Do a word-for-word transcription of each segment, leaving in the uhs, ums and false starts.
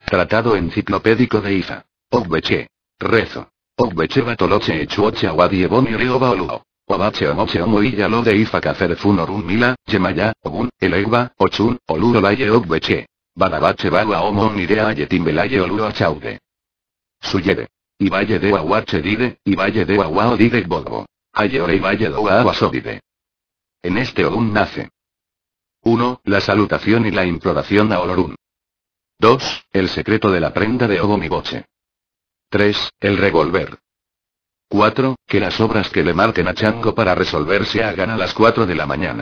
Tratado enciclopédico de Ifa. Ogbeche. Rezo. Ogbeche batoloche echuoche awadi eboni rioba oluo. Obache omoche omoilla lo de Ifa cacerfun orun mila, yemaya, ogun, elegba, ochun, olurolaye ogbeche. Badabache bawa omon irea ayetimbelaye oluo chaude. Suyere. Y valle de aguache dide, y valle de aguao dide bobo. Ayore y valle doa aguasodide. En este Olun nace. uno. La salutación y la imploración a Olorun. dos. El secreto de la prenda de Ogomiboche. tres. El revolver. cuatro. Que las obras que le marquen a Chango para resolver se hagan a las cuatro de la mañana.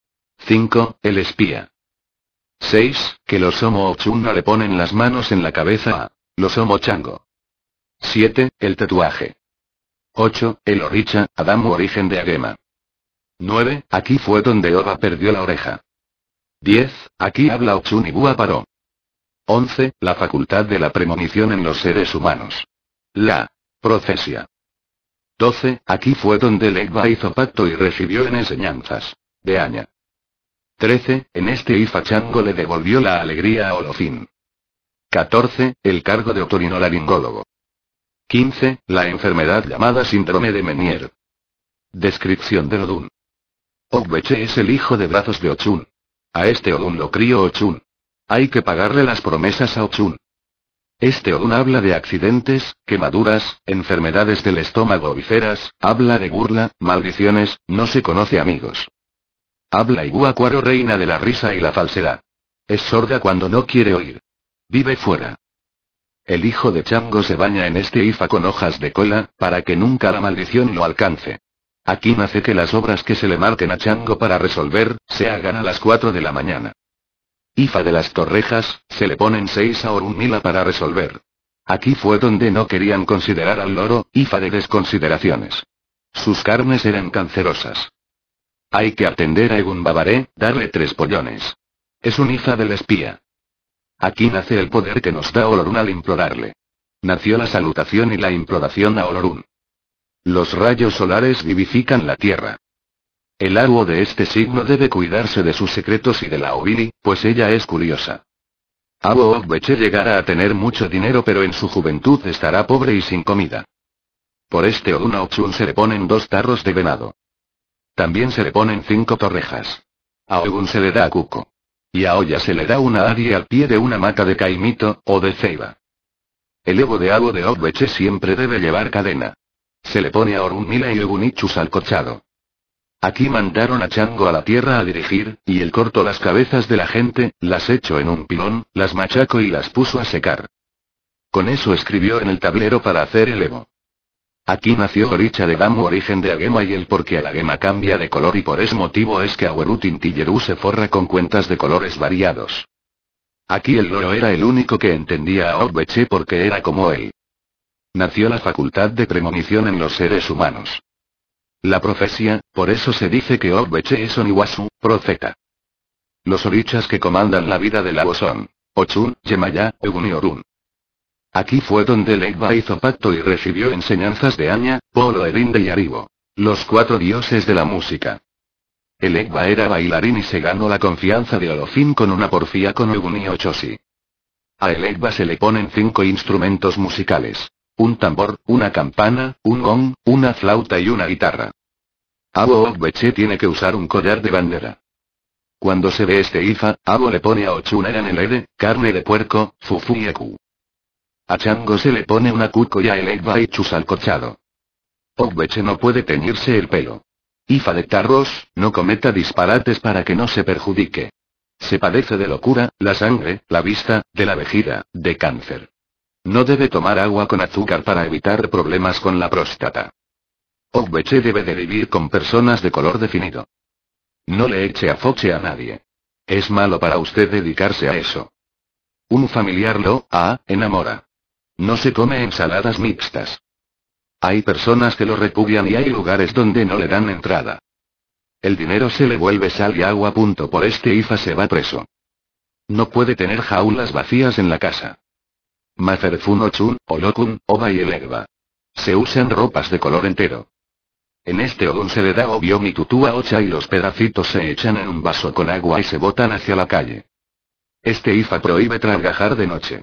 cinco. El espía. seis. Que los Omo Ochun no le ponen las manos en la cabeza a los Omo Chango. siete. El tatuaje. ocho. El Oricha, Adamu origen de Agema. nueve. Aquí fue donde Oba perdió la oreja. diez. Aquí habla Ochun y Bua paró. once. La facultad de la premonición en los seres humanos. La profecía. doce. Aquí fue donde Legba hizo pacto y recibió en enseñanzas de Aña. trece. En este Ifa Chango le devolvió la alegría a Olofin. catorce. El cargo de otorinolaringólogo. quince. La enfermedad llamada síndrome de Menier. Descripción del Odun. Ogbeche es el hijo de brazos de Ochun. A este Odun lo crió Ochun. Hay que pagarle las promesas a Ochun. Este Odun habla de accidentes, quemaduras, enfermedades del estómago o vísceras, habla de burla, maldiciones, no se conoce amigos. Habla Iguacuaro reina de la risa y la falsedad. Es sorda cuando no quiere oír. Vive fuera. El hijo de Chango se baña en este Ifa con hojas de cola, para que nunca la maldición lo alcance. Aquí nace que las obras que se le marquen a Chango para resolver, se hagan a las cuatro de la mañana. Ifa de las Torrejas, se le ponen seis a Orunmila para resolver. Aquí fue donde no querían considerar al loro, Ifa de desconsideraciones. Sus carnes eran cancerosas. Hay que atender a Egun Babaré, darle tres pollones. Es un Ifa del espía. Aquí nace el poder que nos da Olorun al implorarle. Nació la salutación y la imploración a Olorun. Los rayos solares vivifican la tierra. El aguo de este signo debe cuidarse de sus secretos y de la Obiri, pues ella es curiosa. Awo Ogbeche llegará a tener mucho dinero pero en su juventud estará pobre y sin comida. Por este Odun a Ochun se le ponen dos tarros de venado. También se le ponen cinco torrejas. A Ogun se le da a Cuco. Y a Oya se le da una Adi al pie de una mata de caimito, o de ceiba. El ego de Awo de Ogbeche siempre debe llevar cadena. Se le pone a Orunmila y Ogunichus al cochado. Aquí mandaron a Chango a la tierra a dirigir, y él cortó las cabezas de la gente, las echó en un pilón, las machacó y las puso a secar. Con eso escribió en el tablero para hacer el ego. Aquí nació Oricha de Damu origen de Agema y el porque la Agema cambia de color y por ese motivo es que Awerutin Tilleru se forra con cuentas de colores variados. Aquí el loro era el único que entendía a Ogbeche porque era como él. Nació la facultad de premonición en los seres humanos. La profecía, por eso se dice que Ogbeche es Oniwasu, profeta. Los orichas que comandan la vida del Awo son Ochun, Yemaya, Ogun y Orun. Aquí fue donde Legba hizo pacto y recibió enseñanzas de Aña, Polo Erinde y Aribo, los cuatro dioses de la música. El Legba era bailarín y se ganó la confianza de Olofin con una porfía con Ogun y Ochosi. A el Legba se le ponen cinco instrumentos musicales. Un tambor, una campana, un gong, una flauta y una guitarra. Awo Ogbeche tiene que usar un collar de bandera. Cuando se ve este Ifa, Awo le pone a Ochun en el ere, carne de puerco, fufu y eku. A Chango se le pone una cuco y a el Egba y chus al cochado. Ogbeche no puede teñirse el pelo. Ifa de tarros, no cometa disparates para que no se perjudique. Se padece de locura, la sangre, la vista, de la vejiga, de cáncer. No debe tomar agua con azúcar para evitar problemas con la próstata. Ogbeche debe de vivir con personas de color definido. No le eche afoche a nadie. Es malo para usted dedicarse a eso. Un familiar lo, ah, enamora. No se come ensaladas mixtas. Hay personas que lo repudian y hay lugares donde no le dan entrada. El dinero se le vuelve sal y agua. Punto. Por este Ifa se va preso. No puede tener jaulas vacías en la casa. Maferfun Ochun, Olokun, Oba y el Egba. Se usan ropas de color entero. En este Odun se le da Obiomi tutú a Ocha y los pedacitos se echan en un vaso con agua y se botan hacia la calle. Este Ifa prohíbe trabajar de noche.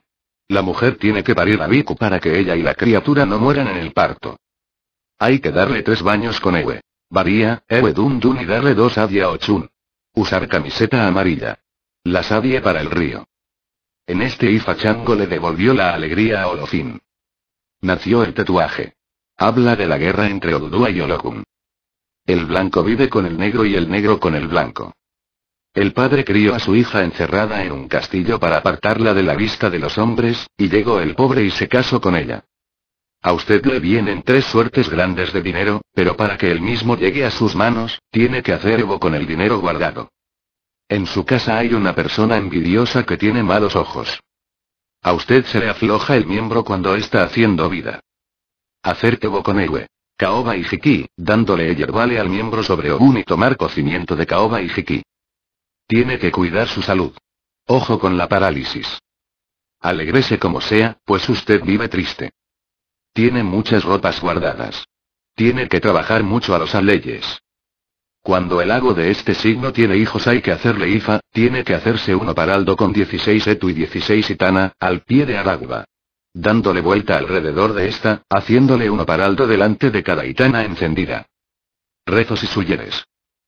La mujer tiene que parir a Biku para que ella y la criatura no mueran en el parto. Hay que darle tres baños con Ewe. Varía, Ewe Dun Dun y darle dos Adia o Chun. Usar camiseta amarilla. La Sadie para el río. En este Ifa Chango le devolvió la alegría a Olofin. Nació el tatuaje. Habla de la guerra entre Odudua y Olokun. El blanco vive con el negro y el negro con el blanco. El padre crió a su hija encerrada en un castillo para apartarla de la vista de los hombres, y llegó el pobre y se casó con ella. A usted le vienen tres suertes grandes de dinero, pero para que el mismo llegue a sus manos, tiene que hacer Evo con el dinero guardado. En su casa hay una persona envidiosa que tiene malos ojos. A usted se le afloja el miembro cuando está haciendo vida. Hacer Evo con Ewe, Caoba y Jiki, dándole yerbale al miembro sobre Ogun y tomar cocimiento de Caoba y Jiki. Tiene que cuidar su salud. Ojo con la parálisis. Alégrese como sea, pues usted vive triste. Tiene muchas ropas guardadas. Tiene que trabajar mucho a los aleyes. Cuando el hago de este signo tiene hijos hay que hacerle Ifa, tiene que hacerse uno paraldo con dieciséis Etu y dieciséis Itana, al pie de Aragua. Dándole vuelta alrededor de esta, haciéndole uno paraldo delante de cada Itana encendida. Rezos y suyeres.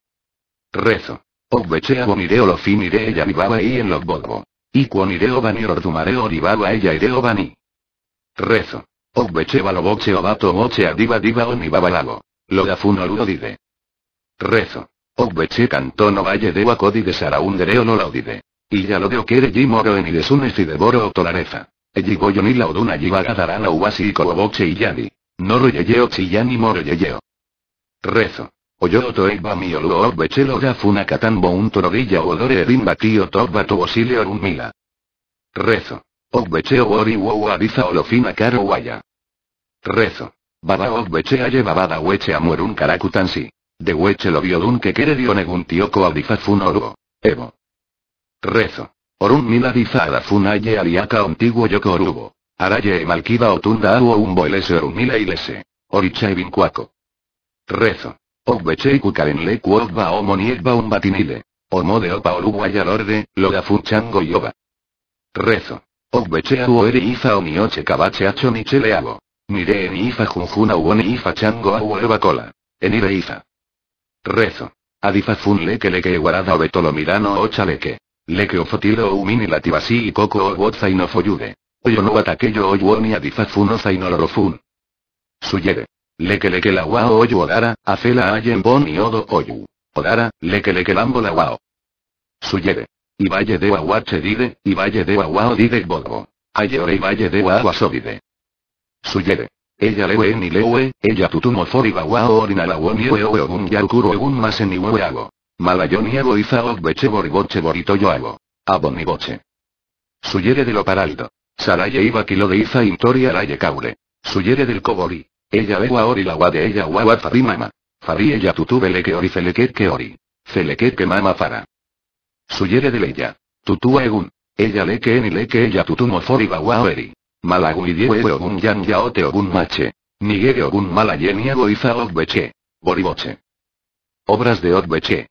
Rezo. Ogbechea bonireo lo finiré ella vivaba y en lo bobo. Y cuonireo banir ordumareo oribaba ella ireo bani. Rezo. Ogbechea lo boche obato moche adiva diva onibaba lago. Lo da funo ludo dide. Rezo. Ogbeche cantó no valle de wakodi de saraundereo no laudide. Y ya lo de okere jimoro en idesunes y devoro otolareza. Ejigoyo ni la oduna yivaga darana uwasi y koboche y yadi. Noro yeyeo chiyani moro yeyeo. Rezo. Oyo otoegba mi olu ogbeche lo da funa katambo un tororilla odore rimba tío togba tobosile un mila. Rezo. Ogbeche ori wow adiza olofina caro guaya. Rezo. Baba ogbeche aye babada weche amuerun karakutansi. De hueche lo vio dun que quere dio negun tioko aldifazun oruo. Evo. Rezo. Orun mila diza adafun aye aliaka ontiguo yoko orubo. Araye malkiba otunda awo un boelese orun mila ilese. Oricha y vincuaco. Rezo. Ogbeche y kukarenle kuogba o moniegba un batinile. Omo de opa orubo ayalorde, lo gafun chango y oba. Rezo. Ogbeche awo ere ifa o mioche kabache acho nichele ago. Mire en ifa junjuna uoni ifa chango awo eva cola. Enire ifa. Rezo. Adifazun leke leke guarada o betolomirano o chaleque. Leke o fotilo o umini lativasi y coco o boza y no foyude. Oyo no ataqueyo o yuoni adifazun o zainolorofun. Suyere. Leke leke la wao oyu odara, afela ayen bon y odo oyu. Odara, leke leke lambo la wao. Suyere. Y valle de wawache dide, y valle de wawao dide bobo. Aye ore y valle de wawasobide. Suyere. Ella lewe ni lewe, ella tutumo fori bawao orinalawon yewe owe ogun yakuro ogun masen ni wewe hago. Malayon y hago iza ogbeche boriboche borito yo hago. Abon y boche. Suyere de lo paraldo. Saraye iba kilo de iza intori araye kaure. Suyere del kobori. Ella lewa ori la de ella wawa fari mama. Fari ella tutube leke ori feleket que ori. Feleket que mama fara. Suyere de ella. Tutua egun. Ella leke ni leke ella tutumo fori bawao eri. Malagu y diewe ogun yan yaote ogun mache. Nigere ogun malayen y agoiza ogbeche. Boriboche. Obras de ogbeche.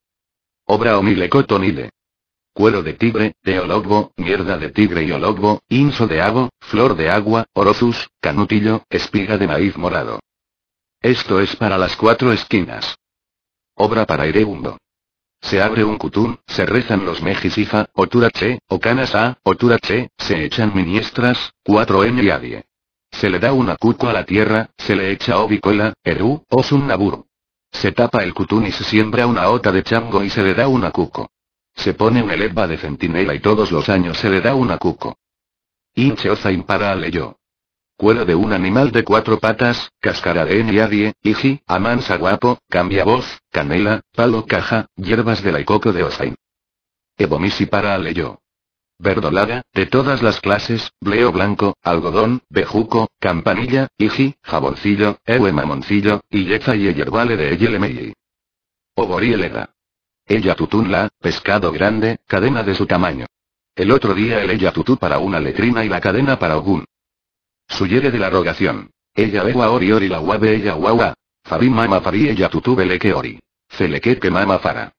Obra omile cotonile. Cuero de tigre, de ologbo, mierda de tigre y ologbo, inso de ago, flor de agua, orozus, canutillo, espiga de maíz morado. Esto es para las cuatro esquinas. Obra para Irebundo. Se abre un cutún, se rezan los mejisifa, oturache, o canasa, oturache, se echan miniestras, cuatro en y adie. Se le da una cuco a la tierra, se le echa obicola, eru, osun naburu. Se tapa el cutún y se siembra una ota de chango y se le da una cuco. Se pone una eleba de centinela y todos los años se le da una cuco. Inche oza impara aleyo. Cuero de un animal de cuatro patas, cáscara de eniadie, iji, amansa guapo, cambia voz, canela, palo caja, hierbas de la icoco de osain. Ebomisi para aleyo. Verdolaga, de todas las clases, bleo blanco, algodón, bejuco, campanilla, iji, jaboncillo, ewe mamoncillo, y yeza y yerbale de eyelemei. Oborieleda. Ella tutunla, pescado grande, cadena de su tamaño. El otro día el ella tutú para una letrina y la cadena para Ogun. Suyere de la rogación. Ella lewa ori ori la guabe ella guaua. Fari mama fari ella tutú beleke ori. Celeke que mama fara.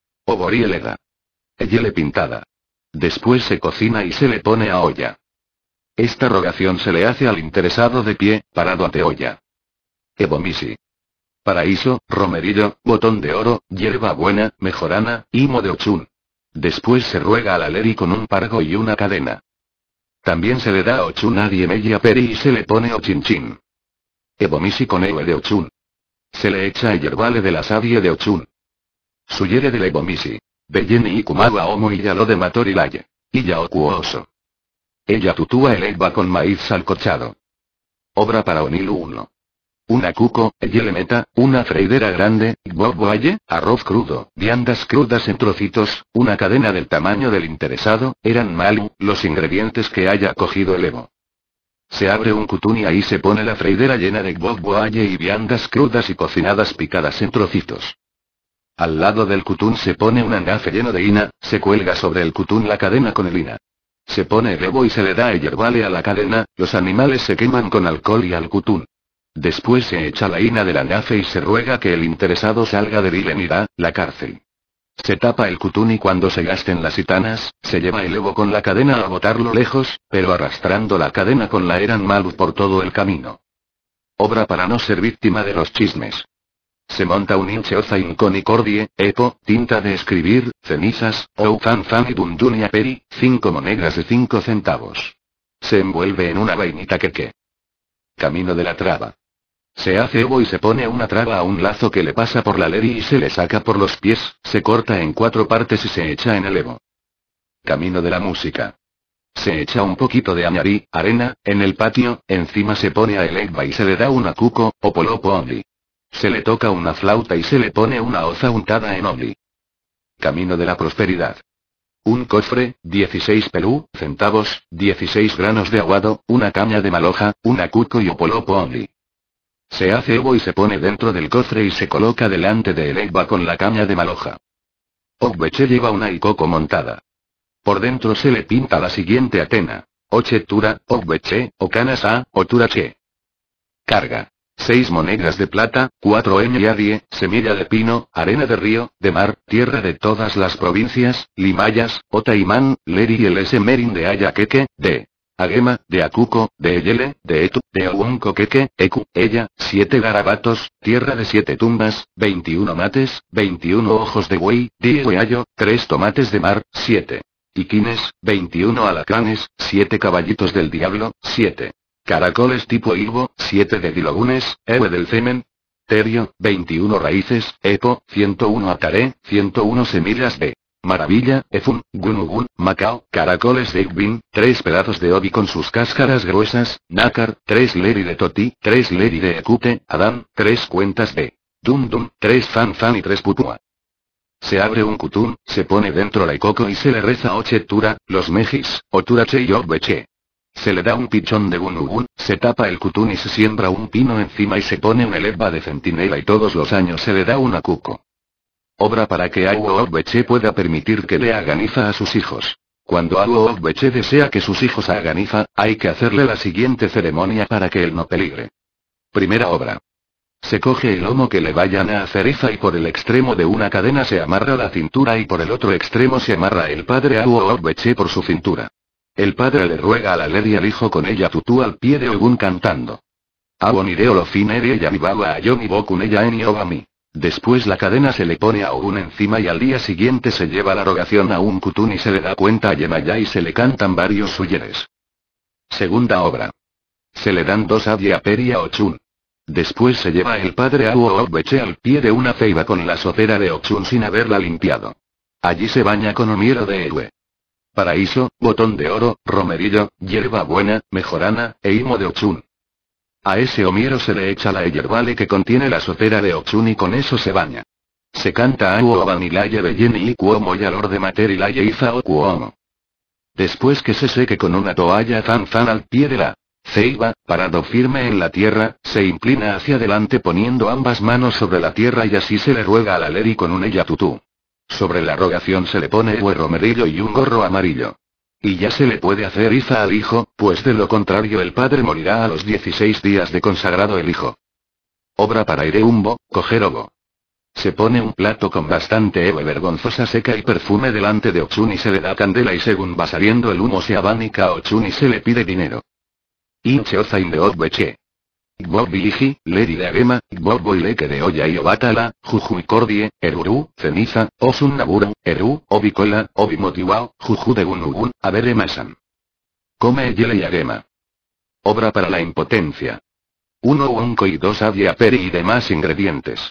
Oborieleda. Ella le pintada. Después se cocina y se le pone a olla. Esta rogación se le hace al interesado de pie, parado ante olla. Ebomisi. Paraíso, romerillo, botón de oro, hierba buena, mejorana, himo de ochun. Después se ruega al aleri con un pargo y una cadena. También se le da a ochun a diemella peri y se le pone ochinchin. Ebomisi con ewe de ochun. Se le echa a yerbale de la savie de ochun. Suyere de lebomisi. Belleni y kumawa omo y yalo de matorilaye. Y ya okuoso. Ella tutúa el egba con maíz salcochado. Obra para Onilu uno. Una cuco, meta, una freidera grande, boboaye, arroz crudo, viandas crudas en trocitos, una cadena del tamaño del interesado, eran malu, los ingredientes que haya cogido el evo. Se abre un cutún y ahí se pone la freidera llena de boboaye y viandas crudas y cocinadas picadas en trocitos. Al lado del cutún se pone un angafe lleno de ina, se cuelga sobre el cutún la cadena con el ina. Se pone el evo y se le da el yerbale a la cadena, los animales se queman con alcohol y al cutún. Después se echa la ina del angafe y se ruega que el interesado salga de Vilenirá, la cárcel. Se tapa el cutún y cuando se gasten las gitanas, se lleva el evo con la cadena a botarlo lejos, pero arrastrando la cadena con la eran malu por todo el camino. Obra para no ser víctima de los chismes. Se monta un incheozain con icordie, epo, tinta de escribir, cenizas, ou fan fan y dundunia peri, cinco monedas de cinco centavos. Se envuelve en una vainita queque. Camino de la traba. Se hace evo y se pone una traba a un lazo que le pasa por la leri y se le saca por los pies, se corta en cuatro partes y se echa en el evo. Camino de la música. Se echa un poquito de añarí, arena, en el patio, encima se pone a el egba y se le da una cuco, o polopo only. Se le toca una flauta y se le pone una hoza untada en only. Camino de la prosperidad. Un cofre, dieciséis pelú, centavos, dieciséis granos de aguado, una caña de maloja, una cuco y opolopo only. Se hace evo y se pone dentro del cofre y se coloca delante de el egba con la caña de maloja. Ogbeche lleva una icoco montada. Por dentro se le pinta la siguiente atena. Ochetura, ogbeche, ocanasa, oturache. Carga. Seis monedas de plata, cuatro eñadie, semilla de pino, arena de río, de mar, tierra de todas las provincias, limayas, otaimán, leri y el esemerin de ayaqueque, de agema, de acuco, de eyele, de etu, de ouncoqueque, ecu, ella, siete garabatos, tierra de siete tumbas, veintiuno mates, veintiuno ojos de buey, diez hueallo, tres tomates de mar, siete iquines, veintiuno alacranes, siete caballitos del diablo, siete caracoles tipo ilbo, siete de dilogunes, ewe del cemen, terio, veintiuno raíces, epo, ciento uno acaré, ciento uno semillas de maravilla, efun, gunugun, macao, caracoles de igbin, tres pedazos de obi con sus cáscaras gruesas, nácar, tres leri de toti, tres leri de ecute, adán, tres cuentas de dum dum, tres fan fan y tres pupua. Se abre un cutún, se pone dentro la icoco y se le reza ochetura, los mejis, oturache y ogbeche. Se le da un pichón de gunugun, se tapa el cutún y se siembra un pino encima y se pone una eleva de centinela y todos los años se le da una cuco. Obra para que Awo Ogbeche pueda permitir que le hagan ifa a sus hijos. Cuando Awo Ogbeche desea que sus hijos hagan ifa, hay que hacerle la siguiente ceremonia para que él no peligre. Primera obra. Se coge el lomo que le vayan a hacer ifa y por el extremo de una cadena se amarra la cintura y por el otro extremo se amarra el padre Awo Ogbeche por su cintura. El padre le ruega a la leri al hijo con ella tutú al pie de Ogun cantando. Awonireo lo finere yamibawa ayomi bokun ella en yobami. Después la cadena se le pone a Ogun encima y al día siguiente se lleva la rogación a un cutún y se le da cuenta a Yemaya y se le cantan varios suyeres. Segunda obra. Se le dan dos adye a Peri a Ochun. Después se lleva el padre Awo Ogbeche al pie de una ceiba con la sopera de Ochun sin haberla limpiado. Allí se baña con omiero de Ewe. Paraíso, botón de oro, romerillo, hierba buena, mejorana, e himo de Ochun. A ese omiero se le echa la yerbale que contiene la sopera de Ochun y con eso se baña. Se canta Awo Vanilaye Belleni y Cuomo y alor de Materilaye Ifa o Cuomo. Después que se seque con una toalla fan fan al pie de la ceiba, parado firme en la tierra, se inclina hacia adelante poniendo ambas manos sobre la tierra y así se le ruega a la leri con un ella tutú. Sobre la rogación se le pone un romerillo y un gorro amarillo. Y ya se le puede hacer ifa al hijo, pues de lo contrario el padre morirá a los dieciséis días de consagrado el hijo. Obra para Ireumbo, coger obo. Se pone un plato con bastante eve vergonzosa seca y perfume delante de Ochun y se le da candela y según va saliendo el humo se abanica a Ochun y se le pide dinero. Inche Ozain de Ogbeche. Gbob Biliji, Lady de Agema, Gbob Boileke de Oya y Obatala, Juju y Cordie, Eruru, Ceniza, Osun Naburo, Eru, Obicola, Obimotiwao, Juju de Gunugun, Abere Masan. Come Yele y Agema. Obra para la impotencia. Uno Wonko y dos Adye Aperi y demás ingredientes.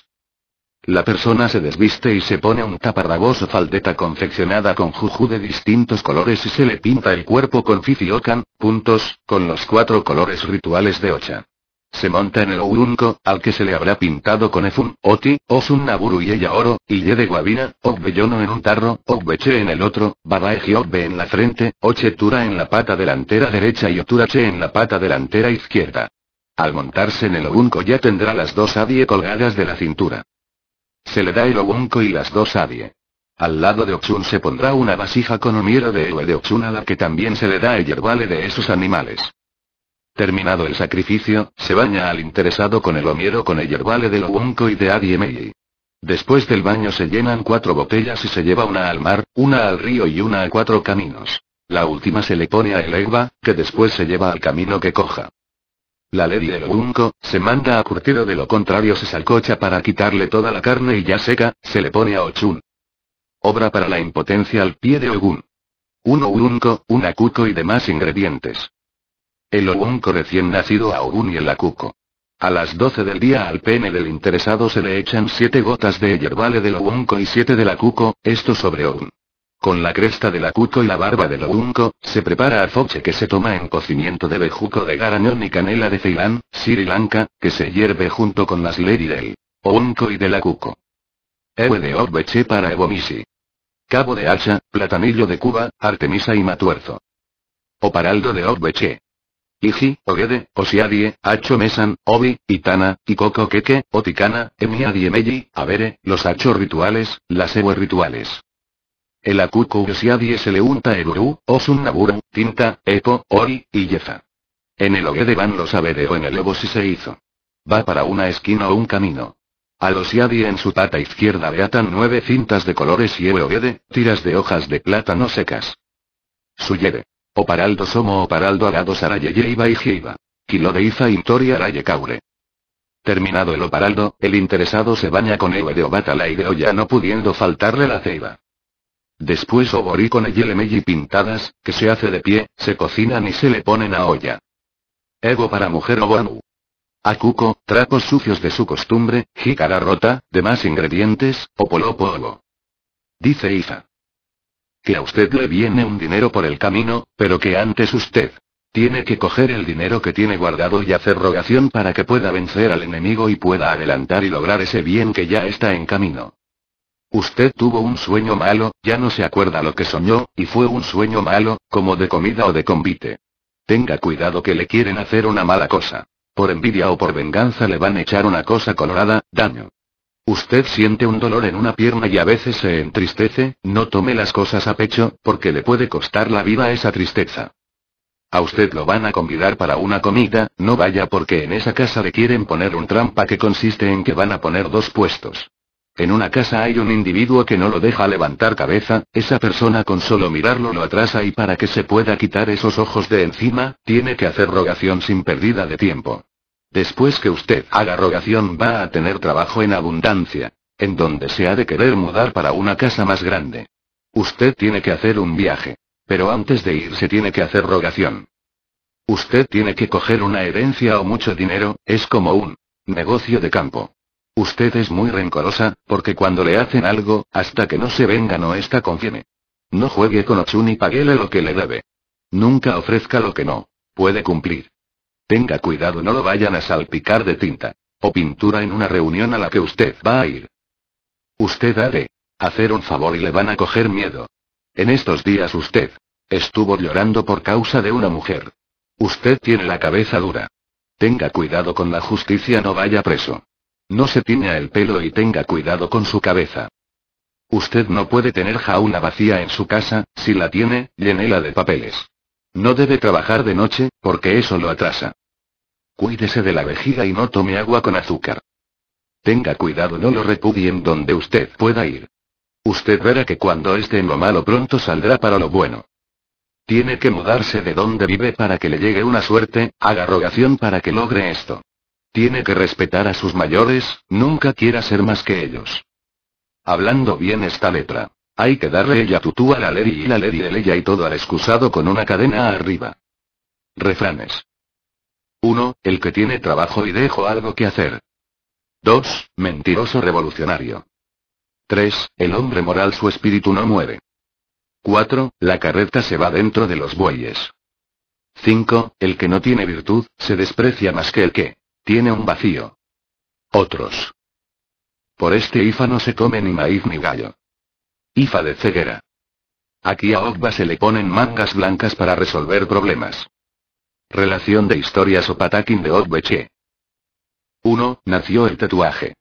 La persona se desviste y se pone un taparrabos o faldeta confeccionada con juju de distintos colores y se le pinta el cuerpo con Fifiokan, puntos, con los cuatro colores rituales de Ocha. Se monta en el Ourunko, al que se le habrá pintado con Efun, Oti, Osun Naburu y ella oro, y Ye de Guabina, Ogbeyono en un tarro, Ogbeche en el otro, Babaeji Ogbe en la frente, Ochetura en la pata delantera derecha y Oturache en la pata delantera izquierda. Al montarse en el Ourunko ya tendrá las dos adie colgadas de la cintura. Se le da el Ourunko y las dos adie. Al lado de Ochun se pondrá una vasija con omiero de Ewe de Ochun a la que también se le da el yerbale de esos animales. Terminado el sacrificio, se baña al interesado con el omiero con el yerbale del Ourunko y de Adie Meiji. Después del baño se llenan cuatro botellas y se lleva una al mar, una al río y una a cuatro caminos. La última se le pone a el Egba, que después se lleva al camino que coja. La Lady del Ourunko, se manda a curtir o de lo contrario se salcocha para quitarle toda la carne y ya seca, se le pone a Ochun. Obra para la impotencia al pie de Ogun. Un Ourunko, un akuko y demás ingredientes. El Ourunko recién nacido a Ogun y el akuko. A las doce del día al pene del interesado se le echan siete gotas de yerbale del Ourunko y siete del akuko, esto sobre Ogun. Con la cresta del akuko y la barba del Ourunko, se prepara azoche que se toma en cocimiento de bejuco de garañón y canela de Ceilán, Sri Lanka, que se hierve junto con las lady del Ourunko y del akuko. Ewe de Ogbeche para Ebomisi. Cabo de hacha, platanillo de Cuba, Artemisa y matuerzo. Oparaldo de Ogbeche. Iji, Ogede, Osiadie, Hacho Mesan, Obi, Itana, Ikoko Keke, Otikana, Emiadie Meji, Abere, los hachos rituales, las Ewe rituales. El akuko Osiadie se le unta Eruru, Osun Naburu, Tinta, Epo, Ori, y Yefa. En el Ogede van los Abere o en el Ebo si se hizo. Va para una esquina o un camino. Al Osiadie en su pata izquierda le atan nueve cintas de colores y Ewe Ogede, tiras de hojas de plátano secas. Suyere. Oparaldo Somo Oparaldo Arados Arayeye Iba y Jiba. Kilo de Ifa Intori Araye Kaure. Terminado el Oparaldo, el interesado se baña con Ewe de Obatala y de Oya no pudiendo faltarle la ceiba. Después Obori con Eyelemeji pintadas, que se hace de pie, se cocinan y se le ponen a olla. Ego para mujer Oboanu. Akuko, trapos sucios de su costumbre, jícara rota, demás ingredientes, Opolopo Obo. Dice Ifa. Que a usted le viene un dinero por el camino, pero que antes usted tiene que coger el dinero que tiene guardado y hacer rogación para que pueda vencer al enemigo y pueda adelantar y lograr ese bien que ya está en camino. Usted tuvo un sueño malo, ya no se acuerda lo que soñó, y fue un sueño malo, como de comida o de convite. Tenga cuidado que le quieren hacer una mala cosa. Por envidia o por venganza le van a echar una cosa colorada, daño. Usted siente un dolor en una pierna y a veces se entristece, no tome las cosas a pecho, porque le puede costar la vida esa tristeza. A usted lo van a convidar para una comida, no vaya porque en esa casa le quieren poner un trampa que consiste en que van a poner dos puestos. En una casa hay un individuo que no lo deja levantar cabeza, esa persona con solo mirarlo lo atrasa y para que se pueda quitar esos ojos de encima, tiene que hacer rogación sin pérdida de tiempo. Después que usted haga rogación va a tener trabajo en abundancia, en donde se ha de querer mudar para una casa más grande. Usted tiene que hacer un viaje. Pero antes de irse tiene que hacer rogación. Usted tiene que coger una herencia o mucho dinero, es como un negocio de campo. Usted es muy rencorosa, porque cuando le hacen algo, hasta que no se venga no está confieme. No juegue con Ochun y paguele lo que le debe. Nunca ofrezca lo que no puede cumplir. Tenga cuidado, no lo vayan a salpicar de tinta o pintura en una reunión a la que usted va a ir. Usted ha de hacer un favor y le van a coger miedo. En estos días usted estuvo llorando por causa de una mujer. Usted tiene la cabeza dura. Tenga cuidado con la justicia, no vaya preso. No se tiña el pelo y tenga cuidado con su cabeza. Usted no puede tener jaula vacía en su casa, si la tiene, llénela de papeles. No debe trabajar de noche, porque eso lo atrasa. Cuídese de la vejiga y no tome agua con azúcar. Tenga cuidado, no lo repudien donde usted pueda ir. Usted verá que cuando esté en lo malo pronto saldrá para lo bueno. Tiene que mudarse de donde vive para que le llegue una suerte, haga rogación para que logre esto. Tiene que respetar a sus mayores, nunca quiera ser más que ellos. Hablando bien esta letra. Hay que darle ella tutú a la lady y la lady de ella y todo al excusado con una cadena arriba. Refranes. uno. El que tiene trabajo y dejo algo que hacer. dos. Mentiroso revolucionario. tres. El hombre moral su espíritu no muere. cuatro. La carreta se va dentro de los bueyes. cinco. El que no tiene virtud, se desprecia más que el que tiene un vacío. Otros. Por este I F A no se come ni maíz ni gallo. I F A de ceguera. Aquí a Ogba se le ponen mangas blancas para resolver problemas. Relación de historias o pataquín de Ogbeche. uno. Nació el tatuaje.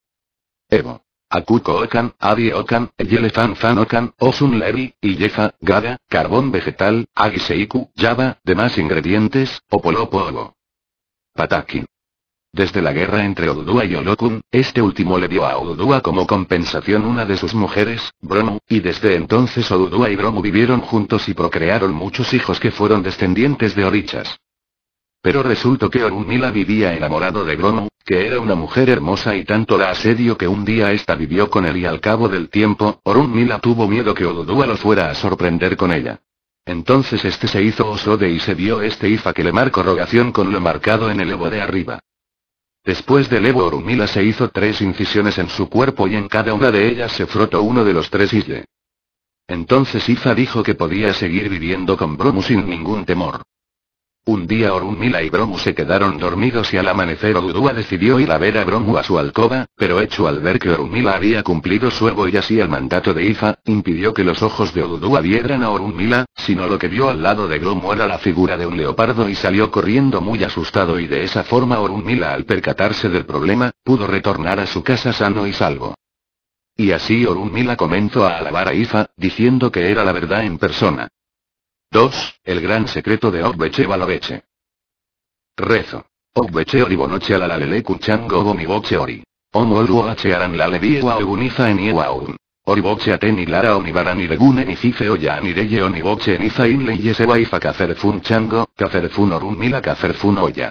Evo. Akuko Okan, Adi Okan, Yelefan Fan Okan, Osun Levi, Illefa, Gada, carbón vegetal, Agiseiku, Java, demás ingredientes, Opolopo Obo. Pataquín. Desde la guerra entre Odudua y Olokun, este último le dio a Odudua como compensación una de sus mujeres, Bromu, y desde entonces Odudua y Bromu vivieron juntos y procrearon muchos hijos que fueron descendientes de Orichas. Pero resultó que Orunmila vivía enamorado de Bromu, que era una mujer hermosa y tanto la asedió que un día ésta vivió con él y al cabo del tiempo, Orunmila tuvo miedo que Odudua lo fuera a sorprender con ella. Entonces este se hizo Osode y se dio este I F A que le marcó rogación con lo marcado en el Evo de arriba. Después del Evo Orunmila se hizo tres incisiones en su cuerpo y en cada una de ellas se frotó uno de los tres Ille. Entonces I F A dijo que podía seguir viviendo con Bromu sin ningún temor. Un día Orunmila y Bromu se quedaron dormidos y al amanecer Odudua decidió ir a ver a Bromu a su alcoba, pero hecho al ver que Orunmila había cumplido su Evo y así el mandato de I F A, impidió que los ojos de Odudua vieran a Orunmila, sino lo que vio al lado de Bromu era la figura de un leopardo y salió corriendo muy asustado y de esa forma Orunmila al percatarse del problema, pudo retornar a su casa sano y salvo. Y así Orunmila comenzó a alabar a I F A, diciendo que era la verdad en persona. dos. El gran secreto de Ogbeche Balobeche. Rezo. Ogbeche Oribonoche Alalalele Kuchango Bomiboche Ori. Omoluo H Aran Lalebiewa Ogunifa Eniewaun. Oriboche Ateni Lara Onibaran Iregune Nifife Oya Anireye Oniboche Nifa Inle Yesewa Ifa Cacerfun Chango, Cacerfun Orunmila Cacerfun Oya.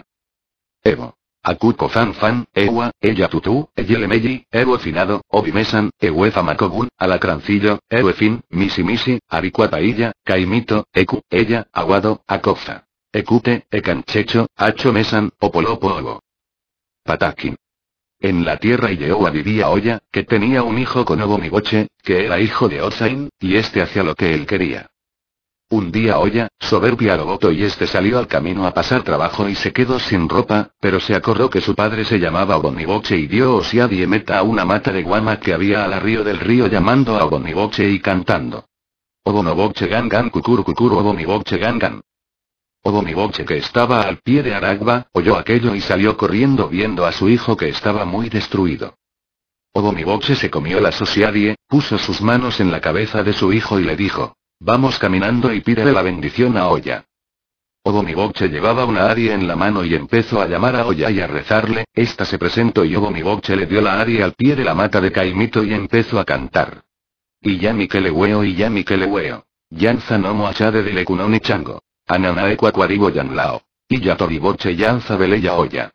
Evo. Akuko Fan Fan, Ewa, Ella Tutu, Eyelemeyi, Evo Finado, Obimesan, Ewefa Makogun, Alacrancillo, Ewefin, Misi Misi, Aricuapailla, Caimito, Eku, Ella, Aguado, Acofa. Ekute, Ecanchecho, Acho Mesan, Opolopo Obo. Patakin. En la tierra Illeoa vivía Oya, que tenía un hijo con Obomiboche, que era hijo de Otsain, y este hacía lo que él quería. Un día Oya, soberbia Roboto y este salió al camino a pasar trabajo y se quedó sin ropa, pero se acordó que su padre se llamaba Obomiboche y dio Osiadi Emeta a una mata de guama que había a la río del río llamando a Obomiboche y cantando. Obomiboche Gangan Kukuru Kukuru Obomiboche Gangan. Obomiboche que estaba al pie de Aragba, oyó aquello y salió corriendo viendo a su hijo que estaba muy destruido. Obomiboche se comió la Sosiadie, puso sus manos en la cabeza de su hijo y le dijo. Vamos caminando y pídele la bendición a Oya. Obomiboche llevaba una arie en la mano y empezó a llamar a Oya y a rezarle, esta se presentó y Obomiboche le dio la arie al pie de la mata de Caimito y empezó a cantar. Y ya mi que le hueo y ya mi que le hueo. Yanza no moachade de lecunoni chango. Ananae cuacuaribo yanlao. Y ya toriboche yanza beleya Oya.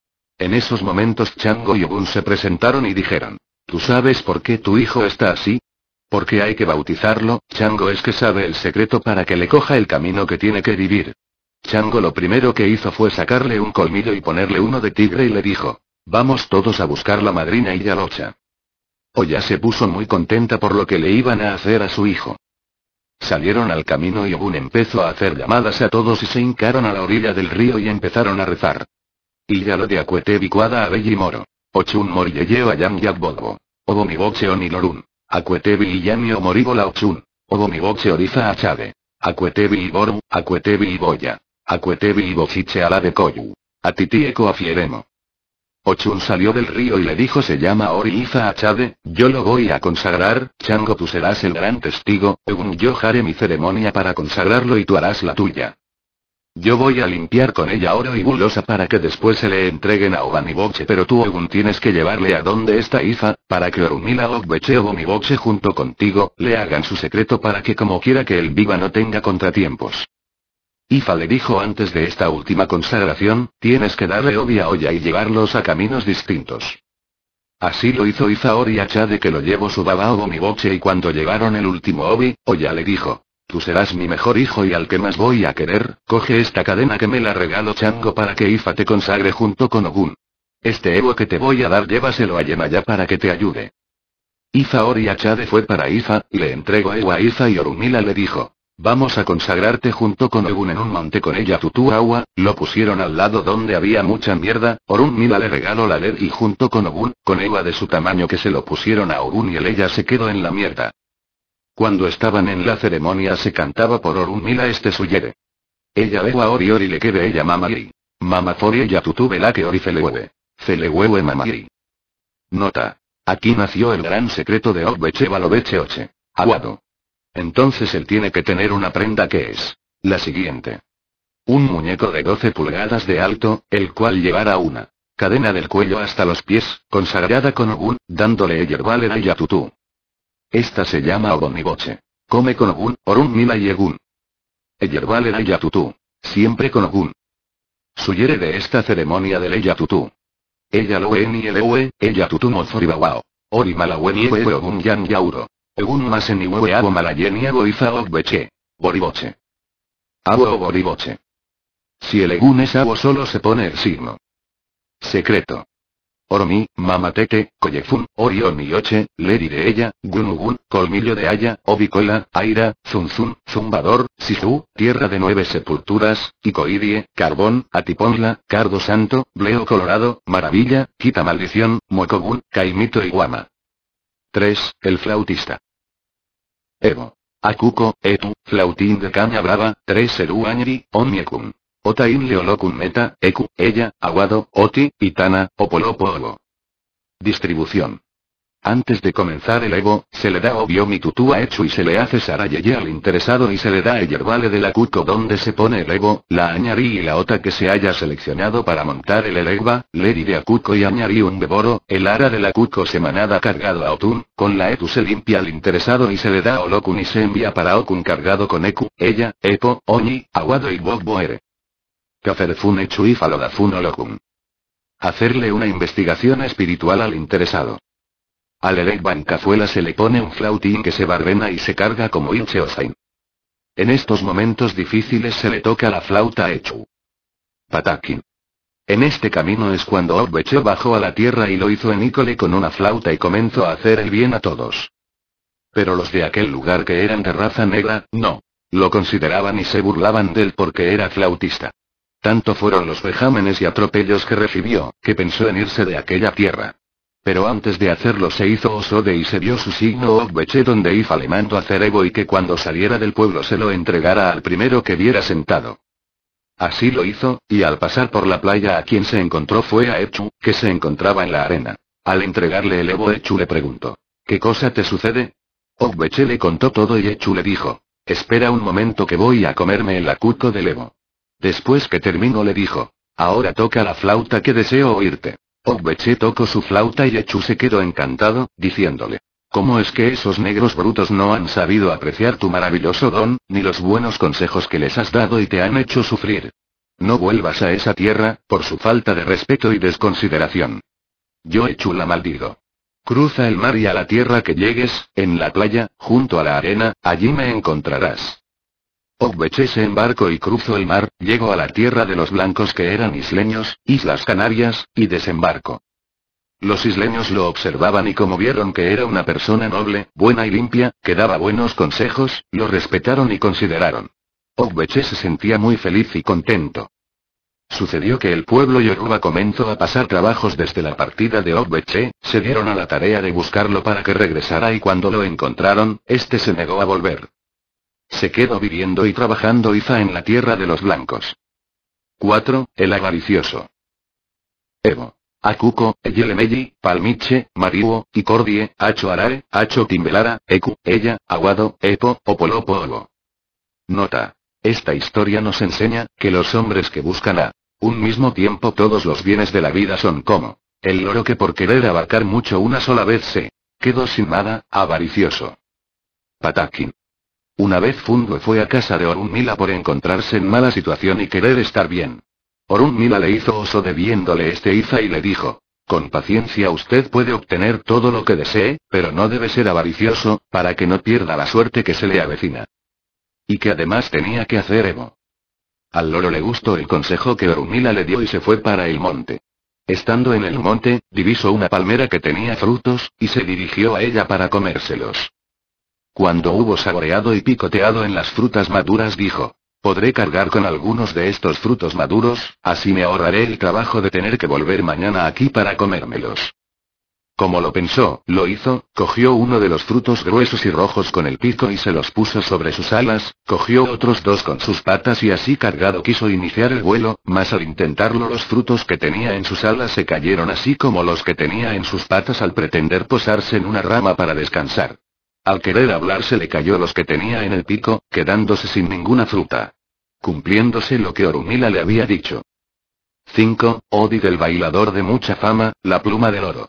En esos momentos Chango y Obun se presentaron y dijeron. ¿Tú sabes por qué tu hijo está así? Porque hay que bautizarlo, Chango es que sabe el secreto para que le coja el camino que tiene que vivir. Chango lo primero que hizo fue sacarle un colmillo y ponerle uno de tigre y le dijo, vamos todos a buscar la madrina y Yalocha. Oya se puso muy contenta por lo que le iban a hacer a su hijo. Salieron al camino y Obun empezó a hacer llamadas a todos y se hincaron a la orilla del río y empezaron a rezar. Y Yalo de Acuete Bicuada a Belli Moro. Ochun Moriyeyeo Ayam Yadbodbo. Obomiboche Onilorun. Acuetebi y Yami o Moribo Laochun. Obomiboche Oriza Achade. Acuetebi y Boru, Acuetebi y Boya. Acuetebi y Bochiche ala de Koyu. Atitieko Afieremo. Ochun salió del río y le dijo se llama Ori Iza Achade, yo lo voy a consagrar, Chango tú serás el gran testigo, Egun yo haré mi ceremonia para consagrarlo y tú harás la tuya. Yo voy a limpiar con ella oro y bulosa para que después se le entreguen a Obaniboche, pero tú Ogun tienes que llevarle a donde está Ifa, para que Orunmila, Ogbeche o Obaniboche junto contigo, le hagan su secreto para que como quiera que él viva no tenga contratiempos. Ifa le dijo antes de esta última consagración, tienes que darle Obi a Oya y llevarlos a caminos distintos. Así lo hizo Ifa Ori a Chade que lo llevó su baba Obaniboche y cuando llegaron el último Obi, Oya le dijo. Tú serás mi mejor hijo y al que más voy a querer, coge esta cadena que me la regalo Chango para que Ifa te consagre junto con Ogun. Este Evo que te voy a dar llévaselo a Yemaya para que te ayude. Ifa Ori Achade fue para Ifa, y le entregó Evo a Ifa y Orunmila le dijo. Vamos a consagrarte junto con Ogun en un monte con ella tutú agua, lo pusieron al lado donde había mucha mierda, Orunmila le regaló la led y junto con Ogun, con Ewa de su tamaño que se lo pusieron a Ogun y el ella se quedó en la mierda. Cuando estaban en la ceremonia se cantaba por Orunmila este suyere. Ella Ewa Ori Ori le quede ella mamari. Mama Fori ella tutú vela que Ori felehueve. Felehueve mamari. Nota. Aquí nació el gran secreto de Ogbeche Balobeche Oche. Aguado. Entonces él tiene que tener una prenda que es la siguiente. Un muñeco de doce pulgadas de alto, el cual llevará una cadena del cuello hasta los pies, consagrada con Ogun, dándole yerbal a ella tutú. Esta se llama Obaniboche. Come con Ogun, Orunmila y Egun. Yerbal era ella tutú. Siempre con Ogun. Suyere de esta ceremonia de Leia tutú. Ella lo ni el ewe, ella tutú mozoribawao. Ori malaweni ewe Ogun yan yauro. Egun masen iwe abo malayeni abo ifa ogbeche. Boriboche. Abo o boriboche. Si el Egun es abo solo se pone el signo. Secreto. Oromi, Mamateke, Koyefun, Orion y Oche, Leri de ella, Gunugun, Colmillo de Aya, Obicola, Aira, Zunzun, Zumbador, Sisu, Tierra de Nueve Sepulturas, Icoidie, Carbón, Atiponla, Cardo Santo, Bleo Colorado, Maravilla, Quita Maldición, Mokogun, Caimito y Guama. tres. El flautista. Evo. Akuko, Etu, flautín de caña brava, tres. Eru Añri, Onmiekun. Otain Leolokun Meta, Eku, Ella, Aguado, Oti, Itana, Opolopo Ogo. Distribución. Antes de comenzar el Evo, se le da Obiomi tutú a Echu y se le hace Sarayeye al interesado y se le da el yerbale de la Kuko donde se pone el Evo, la Añari y la Ota que se haya seleccionado para montar el Elegba, Leri de Akuko y Añari un beboro, el Ara de la Kuko semanada cargado a Otun, con la Etu se limpia al interesado y se le da Olokun y se envía para Okun cargado con Eku, Ella, Epo, Oñi, Aguado y Bogboere. Kaferfun Echu y Falodafun Olokun. Hacerle una investigación espiritual al interesado. Al Elegba en cazuela se le pone un flautín que se barbena y se carga como Ilcheozain. En estos momentos difíciles se le toca la flauta a Echu. Patakin. En este camino es cuando Ogbeche bajó a la tierra y lo hizo en Ícole con una flauta y comenzó a hacer el bien a todos. Pero los de aquel lugar que eran de raza negra, no. Lo consideraban y se burlaban de él porque era flautista. Tanto fueron los vejámenes y atropellos que recibió, que pensó en irse de aquella tierra. Pero antes de hacerlo se hizo Osode y se dio su signo Ogbeche donde Ifa le mandó hacer Evo y que cuando saliera del pueblo se lo entregara al primero que viera sentado. Así lo hizo, y al pasar por la playa a quien se encontró fue a Echu, que se encontraba en la arena. Al entregarle el Evo Echu le preguntó, ¿qué cosa te sucede? Ogbeche le contó todo y Echu le dijo, espera un momento que voy a comerme el acuco del Evo. Después que terminó le dijo, ahora toca la flauta que deseo oírte. Ogbeche tocó su flauta y Echu se quedó encantado, diciéndole, ¿cómo es que esos negros brutos no han sabido apreciar tu maravilloso don, ni los buenos consejos que les has dado y te han hecho sufrir? No vuelvas a esa tierra, por su falta de respeto y desconsideración. Yo Echu la maldigo. Cruza el mar y a la tierra que llegues, en la playa, junto a la arena, allí me encontrarás. Ogbeche se embarcó y cruzó el mar, llegó a la tierra de los blancos que eran isleños, Islas Canarias, y desembarcó. Los isleños lo observaban y como vieron que era una persona noble, buena y limpia, que daba buenos consejos, lo respetaron y consideraron. Ogbeche se sentía muy feliz y contento. Sucedió que el pueblo yoruba comenzó a pasar trabajos desde la partida de Ogbeche, se dieron a la tarea de buscarlo para que regresara y cuando lo encontraron, este se negó a volver. Se quedó viviendo y trabajando Ifa en la tierra de los blancos. cuatro. El avaricioso. Evo. Akuko, Eyelemeyi, Palmiche, Mariuo, Icordie, Acho Arae, Acho Timbelara, Eku, Ella, Aguado, Epo, Opolopo Ogo. Nota. Esta historia nos enseña, que los hombres que buscan a un mismo tiempo todos los bienes de la vida son como el loro que por querer abarcar mucho una sola vez se quedó sin nada, avaricioso. Patakin. Una vez Fungo fue a casa de Orunmila por encontrarse en mala situación y querer estar bien. Orunmila le hizo oso de viéndole este Iza y le dijo: con paciencia usted puede obtener todo lo que desee, pero no debe ser avaricioso, para que no pierda la suerte que se le avecina. Y que además tenía que hacer Evo. Al loro le gustó el consejo que Orunmila le dio y se fue para el monte. Estando en el monte, divisó una palmera que tenía frutos, y se dirigió a ella para comérselos. Cuando hubo saboreado y picoteado en las frutas maduras dijo: podré cargar con algunos de estos frutos maduros, así me ahorraré el trabajo de tener que volver mañana aquí para comérmelos. Como lo pensó, lo hizo, cogió uno de los frutos gruesos y rojos con el pico y se los puso sobre sus alas, cogió otros dos con sus patas y así cargado quiso iniciar el vuelo, mas al intentarlo los frutos que tenía en sus alas se cayeron así como los que tenía en sus patas al pretender posarse en una rama para descansar. Al querer hablar se le cayó los que tenía en el pico, quedándose sin ninguna fruta. Cumpliéndose lo que Orunmila le había dicho. cinco. Odi del bailador de mucha fama, la pluma del oro.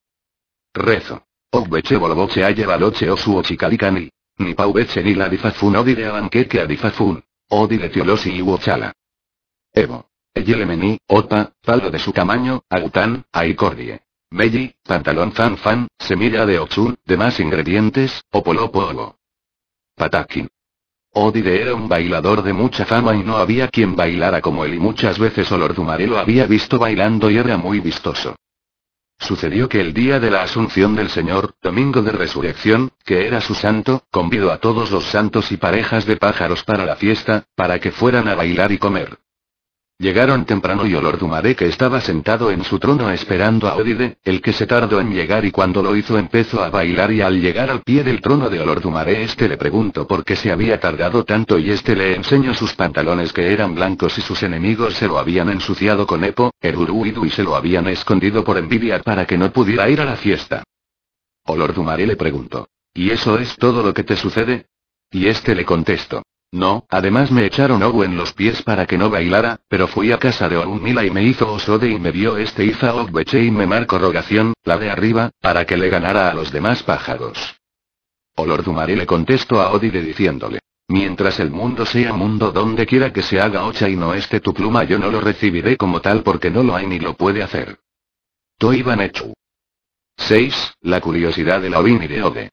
Rezo. Ogbeche volboche aye baloche osu ochikalikani. Ni paubeche ni la difafun odi de abanqueque adifafun. Odi de tiolosi y uochala. Evo. Eyelemeni, opa, faldo de su tamaño, agután, aicordie. Melli, pantalón fan fan, semilla de ochun, demás ingredientes, opolopo ovo. Patakin. Odide era un bailador de mucha fama y no había quien bailara como él y muchas veces Olordumare lo había visto bailando y era muy vistoso. Sucedió que el día de la Asunción del Señor, domingo de resurrección, que era su santo, convidó a todos los santos y parejas de pájaros para la fiesta, para que fueran a bailar y comer. Llegaron temprano y Olordumare que estaba sentado en su trono esperando a Odide, el que se tardó en llegar y cuando lo hizo empezó a bailar y al llegar al pie del trono de Olordumare este le preguntó por qué se había tardado tanto y este le enseñó sus pantalones que eran blancos y sus enemigos se lo habían ensuciado con Epo, Eruruidu y se lo habían escondido por envidia para que no pudiera ir a la fiesta. Olordumare le preguntó: ¿y eso es todo lo que te sucede? Y este le contestó: no, además me echaron ogu en los pies para que no bailara, pero fui a casa de Orunmila y me hizo osode y me dio este Iza Ogbeche y me marcó rogación, la de arriba, para que le ganara a los demás pájaros. Olordumare le contestó a Odide diciéndole: mientras el mundo sea mundo donde quiera que se haga ocha y no esté tu pluma yo no lo recibiré como tal porque no lo hay ni lo puede hacer. Toiban hecho. seis. La curiosidad de la Ovini de Ode.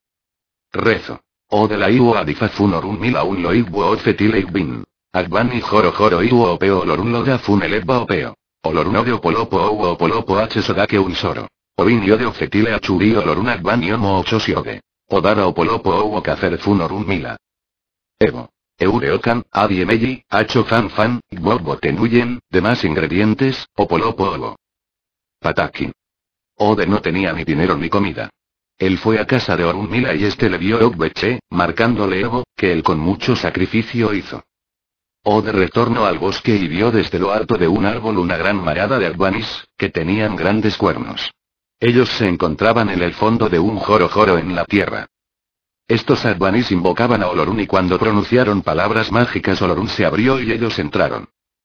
Rezo. O de la iu adifafun Orunmila un lo ibu ofetileibin. Agbani joro joro iu opeo olorun lo gafun eleba opeo. Olorun de opolopo ou opolopo h sodake un soro. Ovinio de ofetile achuri olorun agbani omo ochosiode. Odara opolopo ou cacerfun Orunmila. Evo. Eureokan, adiemeji, hacho fan fan, gbobo tenuyen, demás ingredientes, opolopo ovo. Patakin. Ode no tenía ni dinero ni comida. Él fue a casa de Orunmila y este le vio Ogbeche, marcándole Evo, que él con mucho sacrificio hizo. Ode retornó al bosque y vio desde lo alto de un árbol una gran manada de agbanis, que tenían grandes cuernos. Ellos se encontraban en el fondo de un joro joro en la tierra. Estos agbanis invocaban a Olorun y cuando pronunciaron palabras mágicas Olorun se abrió y ellos entraron.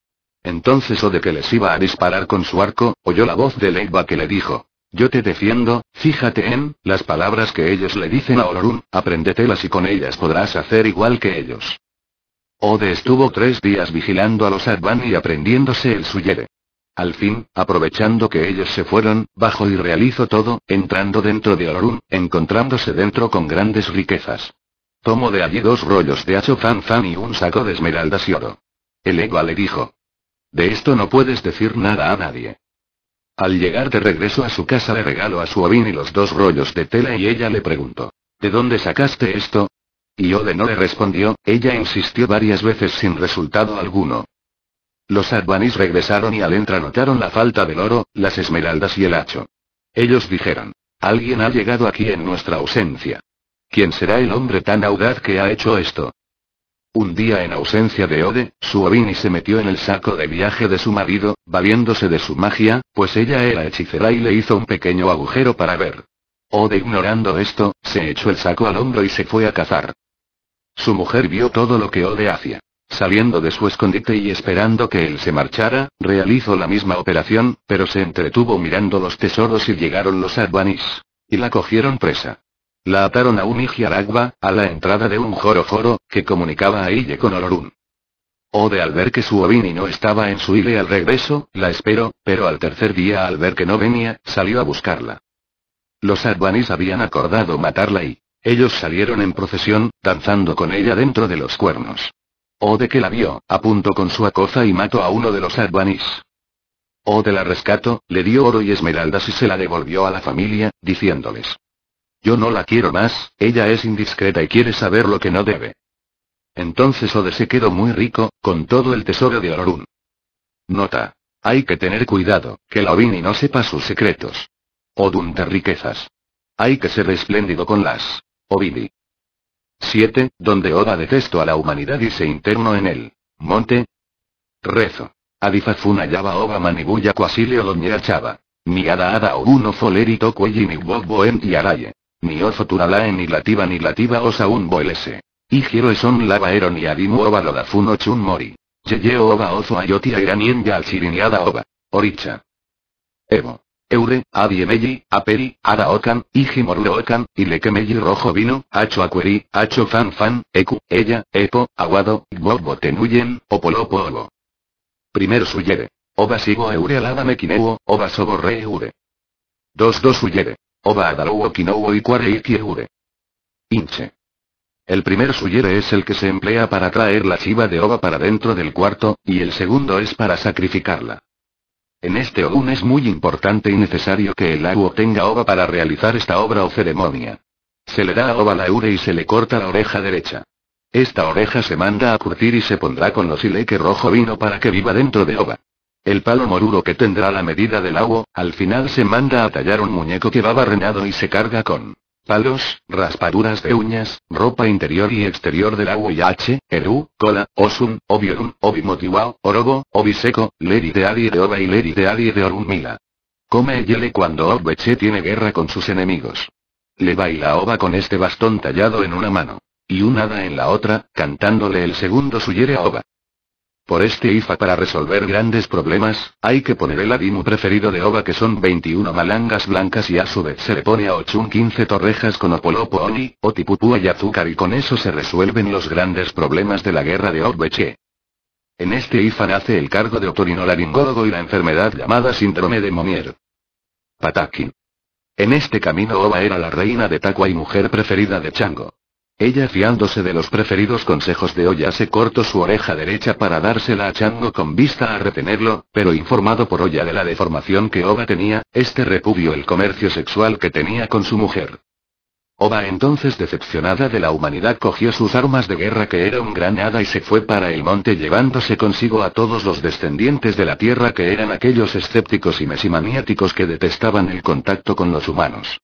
Entonces Ode que les iba a disparar con su arco, oyó la voz de Leiba que le dijo: yo te defiendo, fíjate en las palabras que ellos le dicen a Olorun, apréndetelas y con ellas podrás hacer igual que ellos. Ode estuvo tres días vigilando a los Advan y aprendiéndose el suyere. Al fin, aprovechando que ellos se fueron, bajó y realizó todo, entrando dentro de Olorun, encontrándose dentro con grandes riquezas. Tomó de allí dos rollos de hacho fan fan y un saco de esmeraldas y oro. El Ega le dijo: de esto no puedes decir nada a nadie. Al llegar de regreso a su casa le regaló a su Ovini los dos rollos de tela y ella le preguntó: ¿de dónde sacaste esto? Y Ode no le respondió, ella insistió varias veces sin resultado alguno. Los Advanis regresaron y al entrar notaron la falta del oro, las esmeraldas y el hacho. Ellos dijeron: alguien ha llegado aquí en nuestra ausencia. ¿Quién será el hombre tan audaz que ha hecho esto? Un día en ausencia de Ode, su Ovini se metió en el saco de viaje de su marido, valiéndose de su magia, pues ella era hechicera y le hizo un pequeño agujero para ver. Ode ignorando esto, se echó el saco al hombro y se fue a cazar. Su mujer vio todo lo que Ode hacía. saliendo de su escondite y esperando que él se marchara, realizó la misma operación, pero se entretuvo mirando los tesoros y llegaron los Advanis. Y la cogieron presa. La ataron a un Ijiaragba, a la entrada de un joro-joro, que comunicaba a Ille con Olorun. Ode al ver que su Obini no estaba en su ile al regreso, la esperó, pero al tercer día al ver que no venía, salió a buscarla. Los Advanis habían acordado matarla y ellos salieron en procesión, danzando con ella dentro de los cuernos. Ode que la vio, apuntó con su acoza y mató a uno de los Advanis. Ode la rescató, le dio oro y esmeraldas y se la devolvió a la familia, diciéndoles: yo no la quiero más, ella es indiscreta y quiere saber lo que no debe. Entonces Ode se quedó muy rico, con todo el tesoro de Olorun. Nota. Hay que tener cuidado, que la Obini no sepa sus secretos. Odun de riquezas. Hay que ser espléndido con las Obini. siete. Donde Oda detestó a la humanidad y se internó en el monte. Rezo. Adifazuna yaba Oba manibuya quasilio doña chava. Ni ada ada oguno folerito cuelli ni boboen y araye. Ni ofoturalae ni lativa ni lativa osa un boelese. Y giro son lavaeron y adimu Oba lodafuno chun mori. Yeye Oba ozo ayoti airanien ya al chiriniada Oba. Oricha. Evo. Eure, adiemelli, aperi, ada okan, iji morlo okan, y lequemelli rojo vino, hacho acueri, hacho fan fan, ecu, ella, epo, aguado, bobo tenuyen, opolopo obo. Primero suyere. Oba sigo eure alada mekineuo, oba sobo re eure. Dos dos suyere. Oba adaluo kinouo y cuare iki eure. Inche. El primer suyere es el que se emplea para traer la chiva de Oba para dentro del cuarto, y el segundo es para sacrificarla. En este Ogun es muy importante y necesario que el Aguo tenga Oba para realizar esta obra o ceremonia. Se le da a Oba la eure y se le corta la oreja derecha. Esta oreja se manda a curtir y se pondrá con los ileque rojo vino para que viva dentro de Oba. El palo moruro que tendrá la medida del Aguo, al final se manda a tallar un muñeco que va barrenado y se carga con palos, raspaduras de uñas, ropa interior y exterior del agua y H, Eru, Cola, Osun, Obiorun, Obimotiwao, Orobo, Obiseco, Leri de Adi de Oba y Leri de Adi de Orunmila. Come Yele cuando Obbeche tiene guerra con sus enemigos. Le baila Oba con este bastón tallado en una mano. Y un hada en la otra, cantándole el segundo suyere a Oba. Por este Ifa para resolver grandes problemas, hay que poner el adimu preferido de Oba que son veintiuna malangas blancas y a su vez se le pone a Ochun quince torrejas con Opolopo Oni, Otipupua y azúcar y con eso se resuelven los grandes problemas de la guerra de Obbeche. En este Ifa nace el cargo de otorinolaringólogo y la enfermedad llamada síndrome de Monier. Pataki. En este camino Oba era la reina de Takua y mujer preferida de Chango. Ella fiándose de los preferidos consejos de Oya se cortó su oreja derecha para dársela a Chango con vista a retenerlo, pero informado por Oya de la deformación que Oba tenía, este repudió el comercio sexual que tenía con su mujer. Oba entonces decepcionada de la humanidad cogió sus armas de guerra que era un gran hada y se fue para el monte llevándose consigo a todos los descendientes de la tierra que eran aquellos escépticos y mesimaniáticos que detestaban el contacto con los humanos.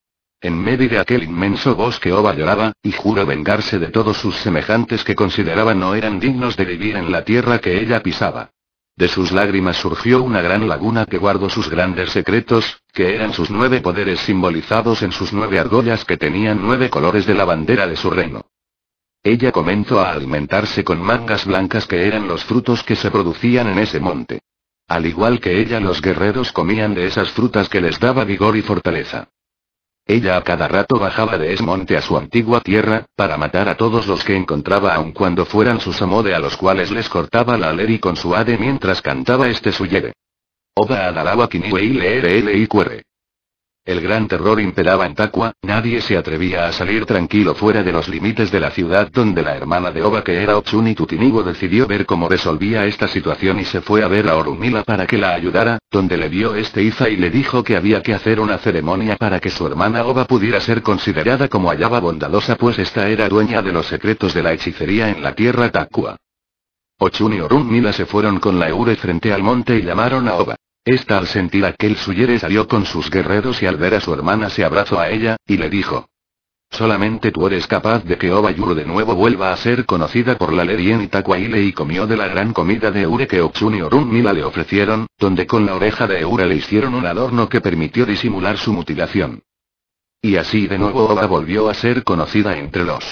En medio de aquel inmenso bosque Oba lloraba, y juró vengarse de todos sus semejantes que consideraba no eran dignos de vivir en la tierra que ella pisaba. De sus lágrimas surgió una gran laguna que guardó sus grandes secretos, que eran sus nueve poderes simbolizados en sus nueve argollas que tenían nueve colores de la bandera de su reino. Ella comenzó a alimentarse con mangas blancas que eran los frutos que se producían en ese monte. Al igual que ella los guerreros comían de esas frutas que les daba vigor y fortaleza. Ella a cada rato bajaba de ese monte a su antigua tierra, para matar a todos los que encontraba aun cuando fueran sus amode a los cuales les cortaba la aleri con su ade mientras cantaba este suyere. Oba adalawa kiniwe y leere ele y cuere. El gran terror imperaba en Takua, nadie se atrevía a salir tranquilo fuera de los límites de la ciudad donde la hermana de Oba que era Ochuni Tutinigo decidió ver cómo resolvía esta situación y se fue a ver a Orunmila para que la ayudara, donde le dio este Ifa y le dijo que había que hacer una ceremonia para que su hermana Oba pudiera ser considerada como hallaba bondadosa pues esta era dueña de los secretos de la hechicería en la tierra Takua. Ochun y Orunmila se fueron con la Eure frente al monte y llamaron a Oba. Esta al sentir aquel suyere salió con sus guerreros y al ver a su hermana se abrazó a ella, y le dijo: solamente tú eres capaz de que Oba Yuru de nuevo vuelva a ser conocida por la Lerien y Takuaile y comió de la gran comida de Eure que Ochun y Orunmila le ofrecieron, donde con la oreja de Eure le hicieron un adorno que permitió disimular su mutilación. Y así de nuevo Oba volvió a ser conocida entre los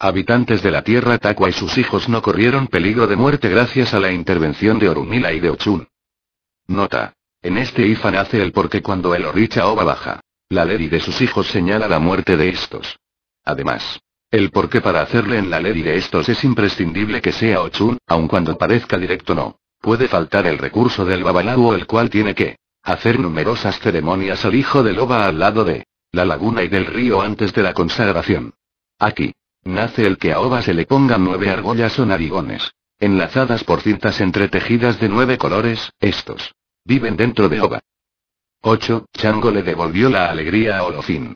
Habitantes de la tierra Takua y sus hijos no corrieron peligro de muerte gracias a la intervención de Orunmila y de Ochun. Nota. En este I F A nace el porqué cuando el Oricha Oba baja. La ley de sus hijos señala la muerte de estos. Además, el porqué para hacerle en la ley de estos es imprescindible que sea Ochun, aun cuando parezca directo no. Puede faltar el recurso del Babalawo, el cual tiene que hacer numerosas ceremonias al hijo del Oba al lado de la laguna y del río antes de la consagración. Aquí nace el que a Oba se le pongan nueve argollas o narigones, enlazadas por cintas entretejidas de nueve colores. Estos viven dentro de Oba. ocho. Chango le devolvió la alegría a Olofin.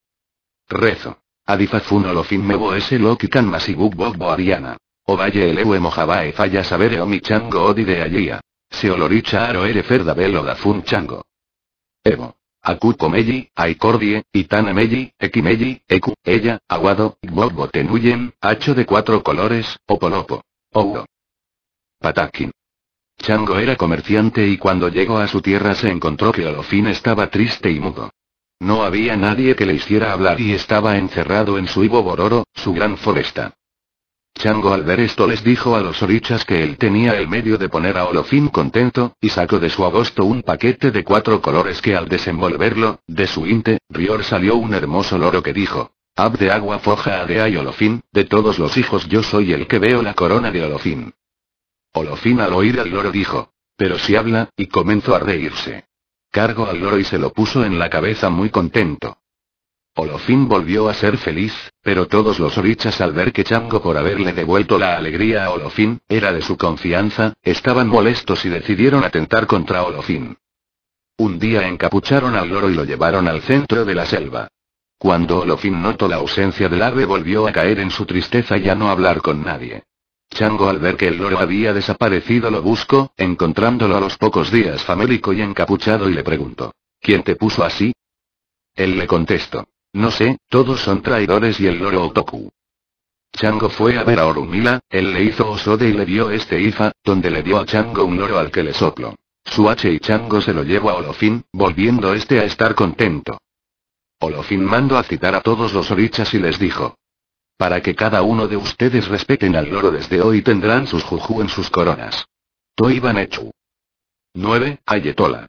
Rezo. Adifafun Olofin mebo ese lokikan masibuk bogbo ariana. Ovaye elewe mojabae falla sabere omi chango odi de allía. Se oloricha aro ere ferdabel odafun chango. Evo. Akuko meji, Aikordie, Itana meji, Ekimeji, Eku, ella, Aguado, Gbogbo tenuyen, hacho de cuatro colores, Opolopo. Oudo. Patakin. Chango era comerciante y cuando llegó a su tierra se encontró que Olofin estaba triste y mudo. No había nadie que le hiciera hablar y estaba encerrado en su Ibo Bororo, su gran foresta. Chango al ver esto les dijo a los orichas que él tenía el medio de poner a Olofin contento, y sacó de su agosto un paquete de cuatro colores que al desenvolverlo, de su inte, rior salió un hermoso loro que dijo: Ab de agua foja adea y Olofin, de todos los hijos yo soy el que veo la corona de Olofin. Olofin al oír al loro dijo: pero si habla, y comenzó a reírse. Cargó al loro y se lo puso en la cabeza muy contento. Olofin volvió a ser feliz, pero todos los orichas al ver que Chango por haberle devuelto la alegría a Olofin, era de su confianza, estaban molestos y decidieron atentar contra Olofin. Un día encapucharon al loro y lo llevaron al centro de la selva. Cuando Olofin notó la ausencia del ave volvió a caer en su tristeza y a no hablar con nadie. Chango al ver que el loro había desaparecido lo buscó, encontrándolo a los pocos días famélico y encapuchado y le preguntó: ¿quién te puso así? Él le contestó: no sé, todos son traidores y el loro Otoku. Chango fue a ver a Orunmila, él le hizo osode y le dio este ifa, donde le dio a Chango un loro al que le sopló su hache y Chango se lo llevó a Olofin, volviendo este a estar contento. Olofin mandó a citar a todos los orichas y les dijo: para que cada uno de ustedes respeten al loro desde hoy tendrán sus juju en sus coronas. Toiban Echu. nueve. Ayetola.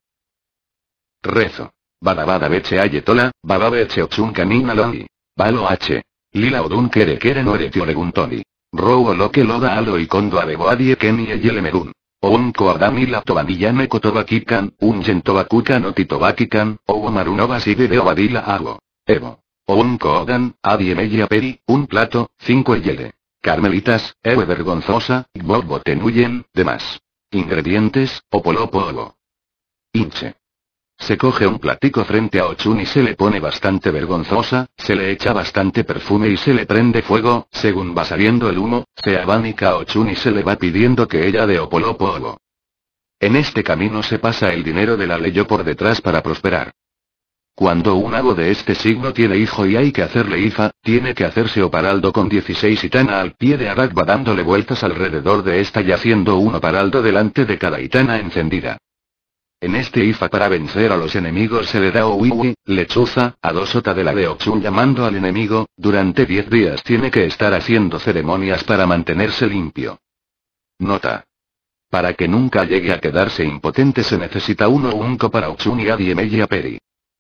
Rezo. Badabada beche ayetola, bababe eche ochun kanina longi. Balo h. Lila odun kere kere no ere tioreguntoni. Robo lo que loda alo y kondo abeboadie keni eyele merun. Oun koadamila tobanillane kotobakikan, un yentobakukan o titobakikan, o marunova sigue de obadila hago. Evo. Oun koodan, adie media peri, un plato, cinco eyele. Carmelitas, ewe vergonzosa, gbogbo tenuyen, demás. Ingredientes, opolopo ovo. Inche. Se coge un platico frente a Ochun y se le pone bastante vergonzosa, se le echa bastante perfume y se le prende fuego, según va saliendo el humo, se abanica a Ochun y se le va pidiendo que ella dé opolopo ovo. En este camino se pasa el dinero de la ley por detrás para prosperar. Cuando un abo de este signo tiene hijo y hay que hacerle ifa, tiene que hacerse oparaldo con dieciséis itana al pie de Aragba dándole vueltas alrededor de esta y haciendo un oparaldo delante de cada itana encendida. En este ifa para vencer a los enemigos se le da owiwi, lechuza, a dos ota de la de Ochun llamando al enemigo, durante diez días tiene que estar haciendo ceremonias para mantenerse limpio. Nota. Para que nunca llegue a quedarse impotente se necesita uno unco para Ochun y adie media peri.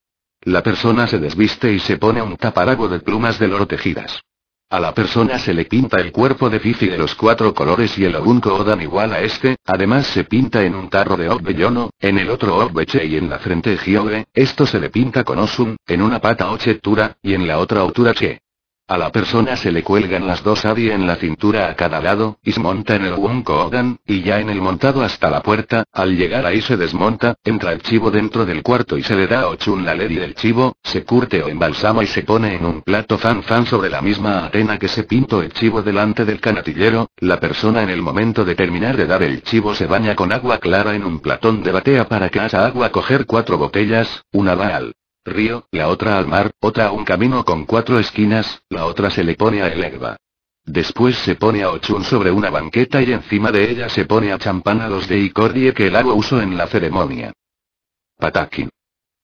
La persona se desviste y se pone un taparago de plumas de loro tejidas. A la persona se le pinta el cuerpo de Fifi de los cuatro colores y el obunco odan igual a este, además se pinta en un tarro de obellono, en el otro obeche y en la frente hyoge, esto se le pinta con osun, en una pata ochetura, y en la otra otura che. A la persona se le cuelgan las dos adie en la cintura a cada lado, y se monta en el obunco odan, y ya en el montado hasta la puerta, al llegar ahí se desmonta, entra el chivo dentro del cuarto y se le da a Ochun la ledi del chivo, se curte o embalsama y se pone en un plato fan fan sobre la misma atena que se pintó el chivo delante del canatillero, la persona en el momento de terminar de dar el chivo se baña con agua clara en un platón de batea para que esa agua coger cuatro botellas, una va al río, la otra al mar, otra a un camino con cuatro esquinas, la otra se le pone a el Egba. Después se pone a Ochun sobre una banqueta y encima de ella se pone a champán a los de Icordie que el agua usó en la ceremonia. Patakin.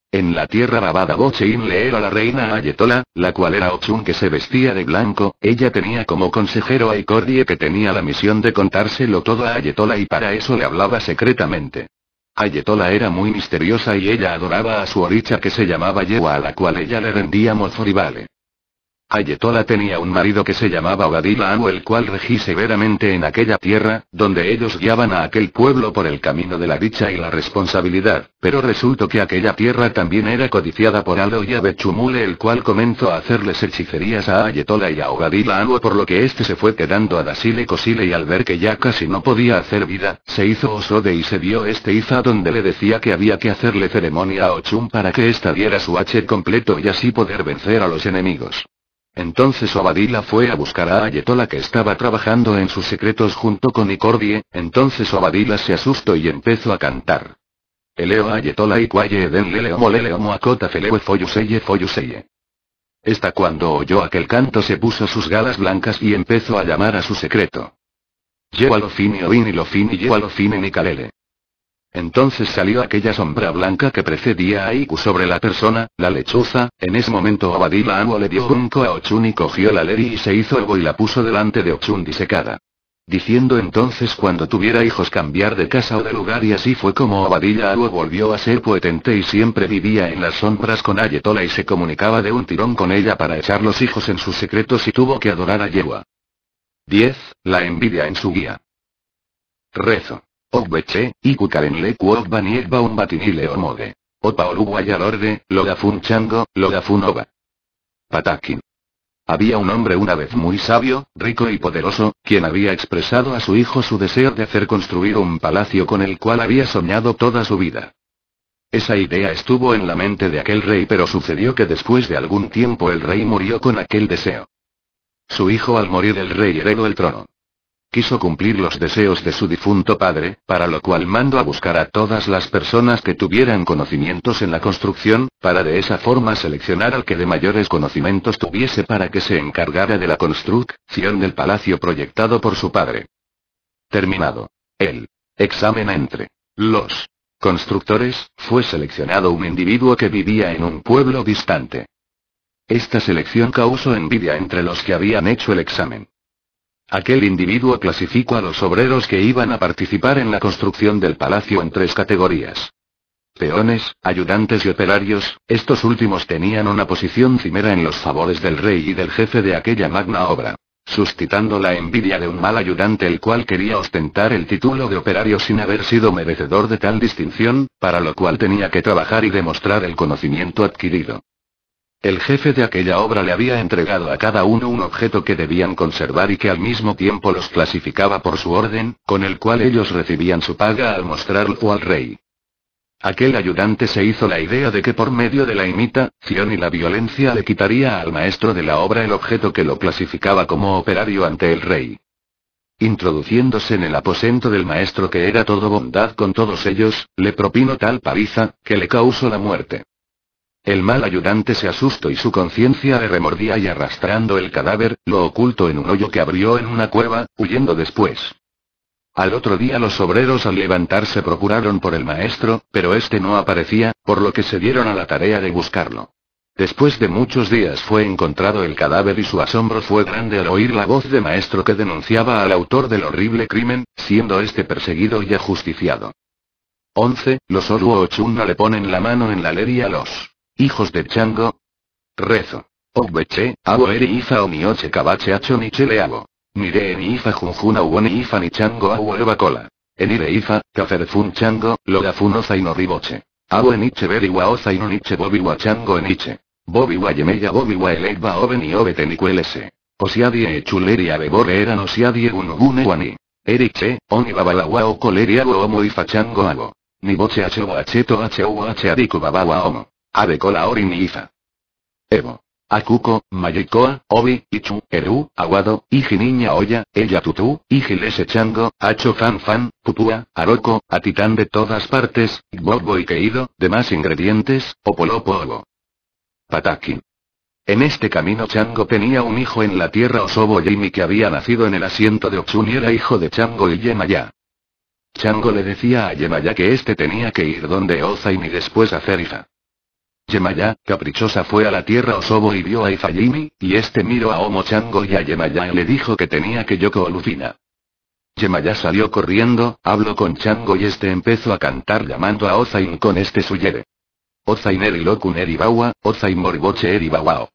En la tierra Babada Bochein le era la reina Ayetola, la cual era Ochun que se vestía de blanco. Ella tenía como consejero a Icordie que tenía la misión de contárselo todo a Ayetola y para eso le hablaba secretamente. Ayetola era muy misteriosa y ella adoraba a su oricha que se llamaba Yewa a la cual ella le rendía Mozoribale. Ayetola tenía un marido que se llamaba Obadilla Anu el cual regí severamente en aquella tierra, donde ellos guiaban a aquel pueblo por el camino de la dicha y la responsabilidad, pero resultó que aquella tierra también era codiciada por Alo y Abechumule el cual comenzó a hacerles hechicerías a Ayetola y a Obadilla Anu por lo que este se fue quedando a Dasile Cosile y al ver que ya casi no podía hacer vida, se hizo Osode y se dio este Iza donde le decía que había que hacerle ceremonia a Ochun para que ésta diera su H completo y así poder vencer a los enemigos. Entonces Obadilla fue a buscar a Ayetola que estaba trabajando en sus secretos junto con Icordie, entonces Obadilla se asustó y empezó a cantar. Eleo Ayetola y Quaye Eden Leleo Moleleo Moacota Felewe Foyuseye Foyuseye. Esta cuando oyó aquel canto se puso sus galas blancas y empezó a llamar a su secreto. Lleva lo fini Ovini lo fini lleva lo fini Nikalele. Entonces salió aquella sombra blanca que precedía a Iku sobre la persona, la lechuza. En ese momento Obadilla Anu le dio junco a Ochun y cogió la leri y se hizo ego y la puso delante de Ochun disecada. Diciendo entonces cuando tuviera hijos cambiar de casa o de lugar y así fue como Obadilla Anu volvió a ser potente y siempre vivía en las sombras con Ayetola y se comunicaba de un tirón con ella para echar los hijos en sus secretos y tuvo que adorar a Yewa. diez. La envidia en su guía. Rezo. Ogbeche, Iku Karenle Kuokba Niekba un batinile Omode. Opa Oluguayalorde, Lodafun Chango, Lodafun Oba. Patakin. Había un hombre una vez muy sabio, rico y poderoso, quien había expresado a su hijo su deseo de hacer construir un palacio con el cual había soñado toda su vida. Esa idea estuvo en la mente de aquel rey pero sucedió que después de algún tiempo el rey murió con aquel deseo. Su hijo al morir el rey heredó el trono. Quiso cumplir los deseos de su difunto padre, para lo cual mandó a buscar a todas las personas que tuvieran conocimientos en la construcción, para de esa forma seleccionar al que de mayores conocimientos tuviese para que se encargara de la construcción del palacio proyectado por su padre. Terminado el examen entre los constructores, fue seleccionado un individuo que vivía en un pueblo distante. Esta selección causó envidia entre los que habían hecho el examen. Aquel individuo clasificó a los obreros que iban a participar en la construcción del palacio en tres categorías. Peones, ayudantes y operarios, estos últimos tenían una posición cimera en los favores del rey y del jefe de aquella magna obra, suscitando la envidia de un mal ayudante el cual quería ostentar el título de operario sin haber sido merecedor de tal distinción, para lo cual tenía que trabajar y demostrar el conocimiento adquirido. El jefe de aquella obra le había entregado a cada uno un objeto que debían conservar y que al mismo tiempo los clasificaba por su orden, con el cual ellos recibían su paga al mostrarlo al rey. Aquel ayudante se hizo la idea de que por medio de la imitación y la violencia le quitaría al maestro de la obra el objeto que lo clasificaba como operario ante el rey. Introduciéndose en el aposento del maestro que era todo bondad con todos ellos, le propinó tal paliza, que le causó la muerte. El mal ayudante se asustó y su conciencia le remordía y arrastrando el cadáver, lo ocultó en un hoyo que abrió en una cueva, huyendo después. Al otro día los obreros al levantarse procuraron por el maestro, pero este no aparecía, por lo que se dieron a la tarea de buscarlo. Después de muchos días fue encontrado el cadáver y su asombro fue grande al oír la voz de maestro que denunciaba al autor del horrible crimen, siendo este perseguido y ajusticiado. once. Los Oru Ochun no le ponen la mano en la leri a los hijos de Chango. Rezo. Ogbeche, abo eri ifa o mioche kabache acho ni chele abo. Nire en ifa junjuna uoni ifa ni chango abu eva cola. Enire ifa, kaferfun chango, logafun oza no riboche. Abo eniche beri wa oza no niche bobi wa chango eniche. Bobi wa yemeya bobi wa elegba oben y obete ni cuelese. Osiadie chuleri abebore eran osiadie unugune wani. Eriche, oni babalawa o coleri abo omo ifa chango abo. Ni boche acho acheto acho ache adiku babawa omo. Ave cola ori ni ifa. Evo. Akuko, Mayikoa, Obi, Ichu, Eru, Aguado, Iji niña olla, ella tutú, Iji lese chango, Acho fan fan, Pupua, Aroko, Atitán de todas partes, Bobo y Keido, demás ingredientes, Opolopo Obo. Pataki. En este camino Chango tenía un hijo en la tierra Osobo Yimi que había nacido en el asiento de Ochun y era hijo de Chango y Yemaya. Chango le decía a Yemaya que este tenía que ir donde Ozain y después hacer Ifa. Yemaya, caprichosa, fue a la tierra Osobo y vio a Ifajimi, y este miró a Omo Chango y a Yemaya y le dijo que tenía que Yoko Olufina. Yemaya salió corriendo, habló con Chango y este empezó a cantar llamando a Ozain con este suyere. Ozain erilokun eribawa, Ozain moriboche eribawao.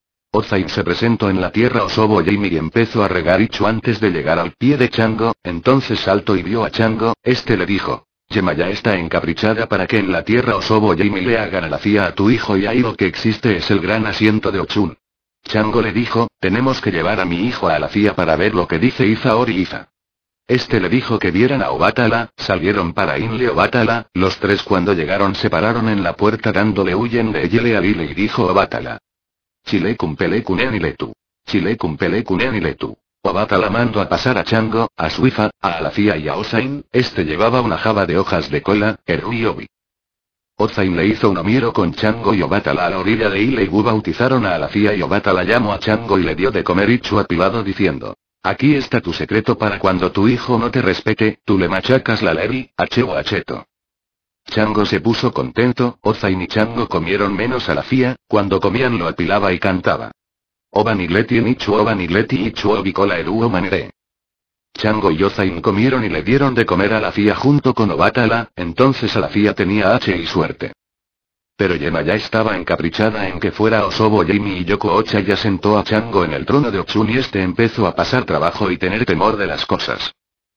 Ozain se presentó en la tierra Osobo Yimi y empezó a regar Ichu antes de llegar al pie de Chango, entonces saltó y vio a Chango, este le dijo. Yemaya está encaprichada para que en la tierra Osobo Yimi le hagan a la cia a tu hijo y ahí lo que existe es el gran asiento de Ochun. Chango le dijo, tenemos que llevar a mi hijo a la cia para ver lo que dice Ifa Ori Ifa. Este le dijo que vieran a Obatala, salieron para Inle Obatala, los tres cuando llegaron se pararon en la puerta dándole huyen de Yele a Lile y dijo Obatala. Chile cumpele kuneniletu. Chile cumpele kuneniletu. Obatala mandó a pasar a Chango, a Suifa, a Alafia y a Ozain, este llevaba una jaba de hojas de cola, Eru y Obi. Ozain le hizo un omiero con Chango y Obatala a la orilla de Ile y Bu bautizaron a Alafia y Obatala llamó a Chango y le dio de comer Ichu apilado diciendo. Aquí está tu secreto para cuando tu hijo no te respete, tú le machacas la leri, acheo acheto. Chango se puso contento, Ozain y Chango comieron menos Alafia, cuando comían lo apilaba y cantaba. Obanigleti nichu obanigleti ichu obicola eru omanere. Chango y Ozain comieron y le dieron de comer a Alafia junto con Obatala, entonces Alafia tenía H y suerte. Pero Yemaya estaba encaprichada en que fuera Osobo Yimi y Yoko Ocha y asentó a Chango en el trono de Ochun y este empezó a pasar trabajo y tener temor de las cosas.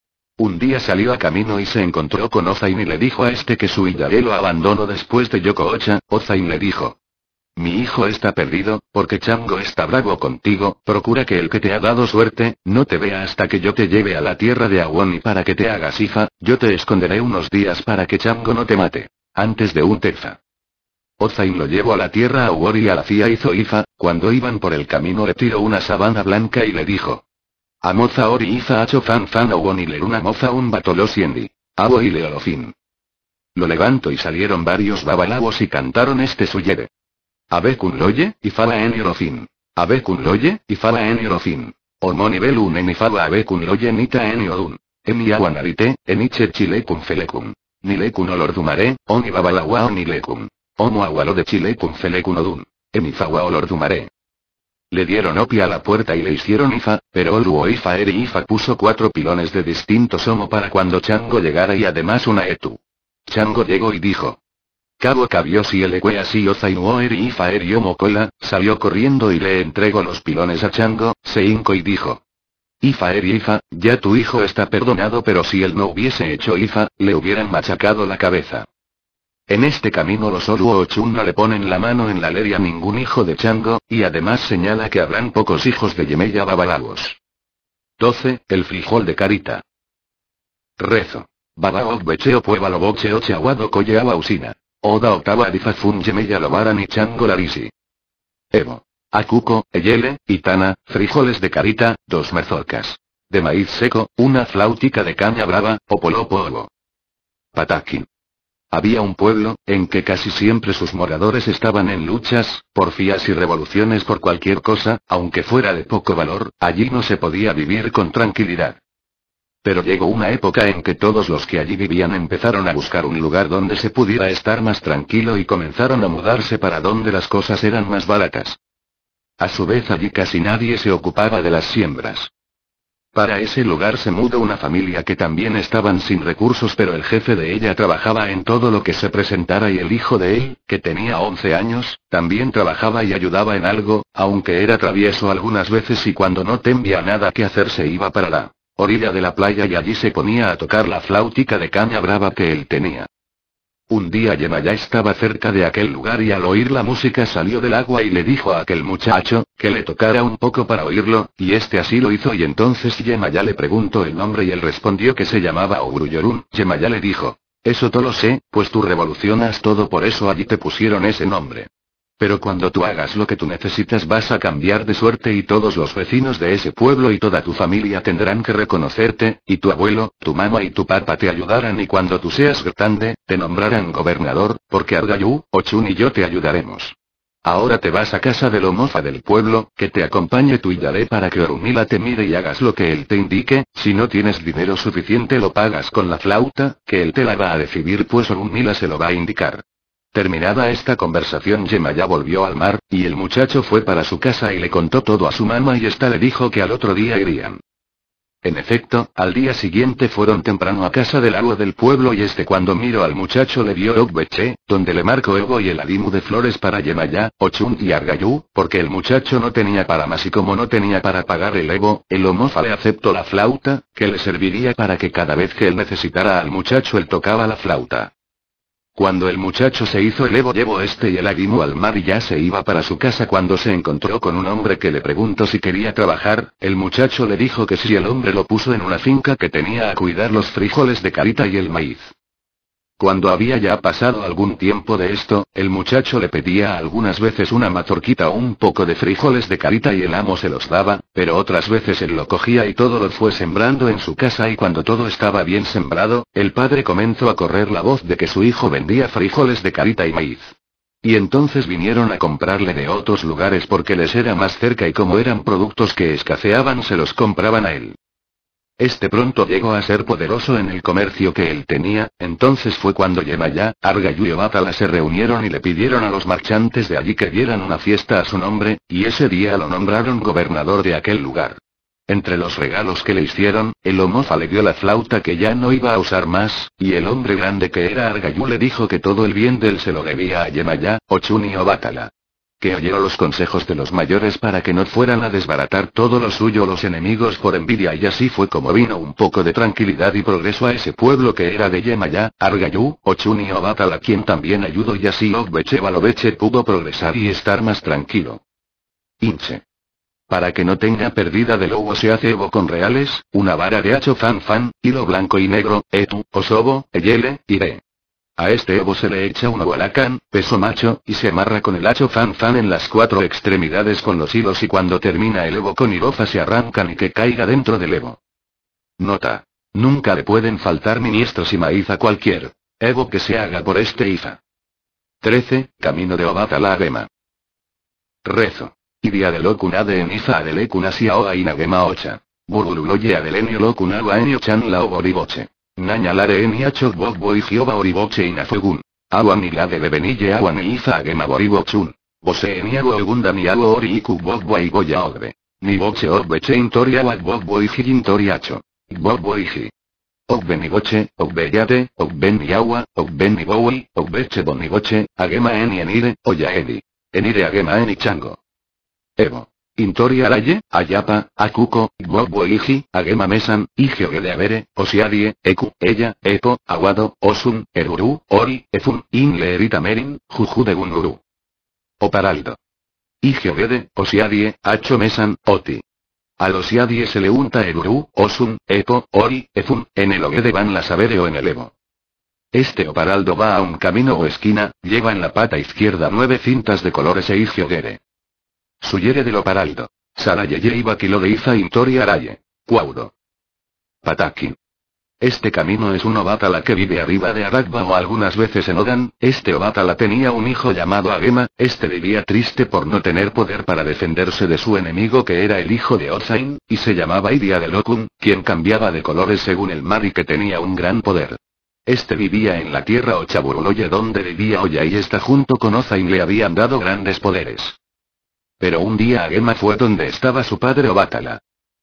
Un día salió a camino y se encontró con Ozain y le dijo a este que su Iyabe lo abandonó después de Yoko Ocha, Ozain le dijo. Mi hijo está perdido, porque Chango está bravo contigo, procura que el que te ha dado suerte, no te vea hasta que yo te lleve a la tierra de Awon y para que te hagas Ifa, yo te esconderé unos días para que Chango no te mate. Antes de un tefa. Ozain lo llevó a la tierra Awon y a la cia hizo Ifa, cuando iban por el camino le tiró una sabana blanca y le dijo. Amoza ori Ifa hacho fan fan Awon y le una moza un batolo siendi. Abo y leolofin. Lo levantó y salieron varios babalabos y cantaron este suyere. Abe kun loye, y fala en yorofin. Abe kun loye, y fala en yorofin. Ormoni belun en ifala abe kun loye nita en yorun. Emi aguanarite, eniche chile kun felecum. Nile kun olordumaré, oni babalawa oni lecum. Omo agualo de chile kun felecun odun. Emi fawa olordumaré. Le dieron opia a la puerta y le hicieron Ifa, pero Olu Ifa Eri Ifa puso cuatro pilones de distinto somo para cuando Chango llegara y además una etu. Chango llegó y dijo. Cabo cabió si el eque así Ozain Eri Ifa Eri Omo cola, salió corriendo y le entregó los pilones a Chango, se hincó y dijo. Ifa Eri Ifa, ya tu hijo está perdonado pero si él no hubiese hecho Ifa, le hubieran machacado la cabeza. En este camino los Olu Ochun no le ponen la mano en la ley a ningún hijo de Chango, y además señala que habrán pocos hijos de Yemeya babalagos. doce. El frijol de Carita. Rezo. Babaog becheo puebalo boche oche aguado coyeaba usina. Oda octava difafun Yemeya lobaran y Chango larisi. Evo. Akuko, Eyele, Itana, frijoles de Carita, dos mazorcas. De maíz seco, una flautica de caña brava, opolopo ovo. Patakin. Había un pueblo, en que casi siempre sus moradores estaban en luchas, porfías y revoluciones por cualquier cosa, aunque fuera de poco valor, allí no se podía vivir con tranquilidad. Pero llegó una época en que todos los que allí vivían empezaron a buscar un lugar donde se pudiera estar más tranquilo y comenzaron a mudarse para donde las cosas eran más baratas. A su vez allí casi nadie se ocupaba de las siembras. Para ese lugar se mudó una familia que también estaban sin recursos pero el jefe de ella trabajaba en todo lo que se presentara y el hijo de él, que tenía once años, también trabajaba y ayudaba en algo, aunque era travieso algunas veces y cuando no tenía nada que hacer se iba para la orilla de la playa y allí se ponía a tocar la flautica de caña brava que él tenía. Un día Yemayá estaba cerca de aquel lugar y al oír la música salió del agua y le dijo a aquel muchacho, que le tocara un poco para oírlo, y este así lo hizo y entonces Yemayá le preguntó el nombre y él respondió que se llamaba Uruyorun. Yemayá le dijo, eso todo lo sé, pues tú revolucionas todo por eso allí te pusieron ese nombre. Pero cuando tú hagas lo que tú necesitas vas a cambiar de suerte y todos los vecinos de ese pueblo y toda tu familia tendrán que reconocerte, y tu abuelo, tu mamá y tu papá te ayudarán y cuando tú seas grande, te nombrarán gobernador, porque Argayu, Ochun y yo te ayudaremos. Ahora te vas a casa del Omofa del pueblo, que te acompañe tu Iyare para que Orunmila te mire y hagas lo que él te indique, si no tienes dinero suficiente lo pagas con la flauta, que él te la va a decidir pues Orunmila se lo va a indicar. Terminada esta conversación, Yemaya volvió al mar, y el muchacho fue para su casa y le contó todo a su mamá y ésta le dijo que al otro día irían. En efecto, al día siguiente fueron temprano a casa del agua del pueblo y este cuando miró al muchacho le dio Ogbeche, donde le marcó Ego y el adimu de flores para Yemaya, Ochun y Argayú, porque el muchacho no tenía para más y como no tenía para pagar el Ego, el Omofa le aceptó la flauta, que le serviría para que cada vez que él necesitara al muchacho él tocaba la flauta. Cuando el muchacho se hizo el Evo llevó este y el adimu al mar y ya se iba para su casa cuando se encontró con un hombre que le preguntó si quería trabajar, el muchacho le dijo que sí, el hombre lo puso en una finca que tenía a cuidar los frijoles de carita y el maíz. Cuando había ya pasado algún tiempo de esto, el muchacho le pedía algunas veces una mazorquita o un poco de frijoles de carita y el amo se los daba, pero otras veces él lo cogía y todo lo fue sembrando en su casa y cuando todo estaba bien sembrado, el padre comenzó a correr la voz de que su hijo vendía frijoles de carita y maíz. Y entonces vinieron a comprarle de otros lugares porque les era más cerca y como eran productos que escaseaban se los compraban a él. Este pronto llegó a ser poderoso en el comercio que él tenía, entonces fue cuando Yemaya, Argayú y Obatala se reunieron y le pidieron a los marchantes de allí que dieran una fiesta a su nombre, y ese día lo nombraron gobernador de aquel lugar. Entre los regalos que le hicieron, el Omofa le dio la flauta que ya no iba a usar más, y el hombre grande que era Argayú le dijo que todo el bien de él se lo debía a Yemaya, Ochun y Obatala. Que oyó los consejos de los mayores para que no fueran a desbaratar todo lo suyo los enemigos por envidia y así fue como vino un poco de tranquilidad y progreso a ese pueblo que era de Yemaya, Argayú, Ochun y Obatala quien también ayudó y así Ogbeche Balobeche pudo progresar y estar más tranquilo. Hinche. Para que no tenga pérdida de lobo se hace Evo con reales, una vara de hacho fan fan, hilo blanco y negro, etu, osobo, eyele, ire. A este Evo se le echa un hualacán, peso macho, y se amarra con el hacho fan fan en las cuatro extremidades con los hilos y cuando termina el Evo con hirofa se arrancan y que caiga dentro del Evo. Nota. Nunca le pueden faltar ministros y maíz a cualquier Evo que se haga por este Ifa. trece. Camino de Obatala a Gema. Rezo. Idia de locunade en Ifa adele cunasia o ainagema ocha. Burbululoye adelenio locunawa enio chan la oboriboche. Nañalare en Yachok Bogbo y Jehová Oriboche Inafugun. Agua ni la de Bebenille agua ni Ifa Agema Boribochun. Bose en Yago Ogunda ni Ago Ori Iku Bogbo y Goya Ogbe. Ni Boche Ogbeche Intoria Wak Bogbo y Jintoriacho. Bogbo y Ji. Ogbe ni Boche, Ogbe Yate, Ogben ni Agua, Ogben ni Bowi, Ogbeche Boniboche, Agema en Enire, Oya Edi. Enire Agema en Ichango. Evo. Intori Araye, Ayapa, Akuko, Gbogbo Iji, Agema Mesan, Igeo de Avere, Osiadie, Eku, Ella, Epo, Aguado, Osun, Eruru, Ori, Efun, Inle Erita Merin, Juju de Gunuru. Oparaldo. Igeo de, Osiadie, Acho Mesan, Oti. Al Osiadie se le unta Eruru, Osun, Epo, Ori, Efun, en el Ogede van las Avere o en el Evo. Este oparaldo va a un camino o esquina, lleva en la pata izquierda nueve cintas de colores e Igeo de. Suyere del oparaldo. Sarayeye y Bakilo de Iza Intori Araye. Cuaudo. Pataki. Este camino es un Obatala que vive arriba de Aragba o algunas veces en Odan. Este Obatala tenía un hijo llamado Agema, este vivía triste por no tener poder para defenderse de su enemigo que era el hijo de Osain, y se llamaba Idia de Lokun, quien cambiaba de colores según el mar y que tenía un gran poder. Este vivía en la tierra Ochaburuloye donde vivía Oya y esta junto con Ozain le habían dado grandes poderes. Pero un día Agema fue donde estaba su padre Obatala.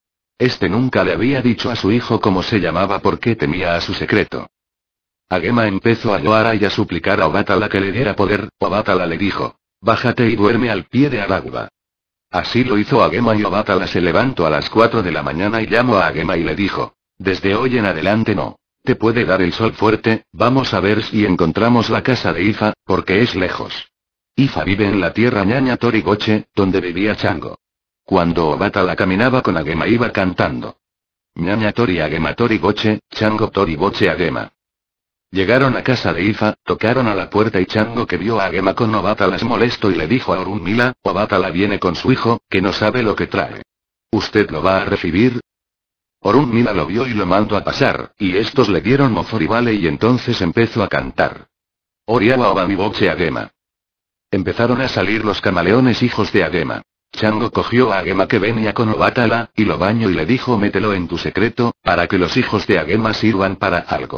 Este nunca le había dicho a su hijo cómo se llamaba porque temía a su secreto. Agema empezó a llorar y a suplicar a Obatala que le diera poder. Obatala le dijo: bájate y duerme al pie de Aragba. Así lo hizo Agema y Obatala se levantó a las cuatro de la mañana y llamó a Agema y le dijo: desde hoy en adelante no te puede dar el sol fuerte, vamos a ver si encontramos la casa de Ifa, porque es lejos. Ifa vive en la tierra ñaña Torigoche, donde vivía Chango. Cuando Obatala caminaba con Agema iba cantando: ñaña Tori Agema Torigoche, Chango Toriboche Agema. Llegaron a casa de Ifa, tocaron a la puerta y Chango que vio a Agema con Obatala se molestó y le dijo a Orunmila: Obatala viene con su hijo, que no sabe lo que trae. ¿Usted lo va a recibir? Orunmila lo vio y lo mandó a pasar, y estos le dieron moforibale y entonces empezó a cantar: Oriawa Obamiboche Agema. Empezaron a salir los camaleones hijos de Agema. Chango cogió a Agema que venía con Obatala, y lo bañó y le dijo: mételo en tu secreto, para que los hijos de Agema sirvan para algo.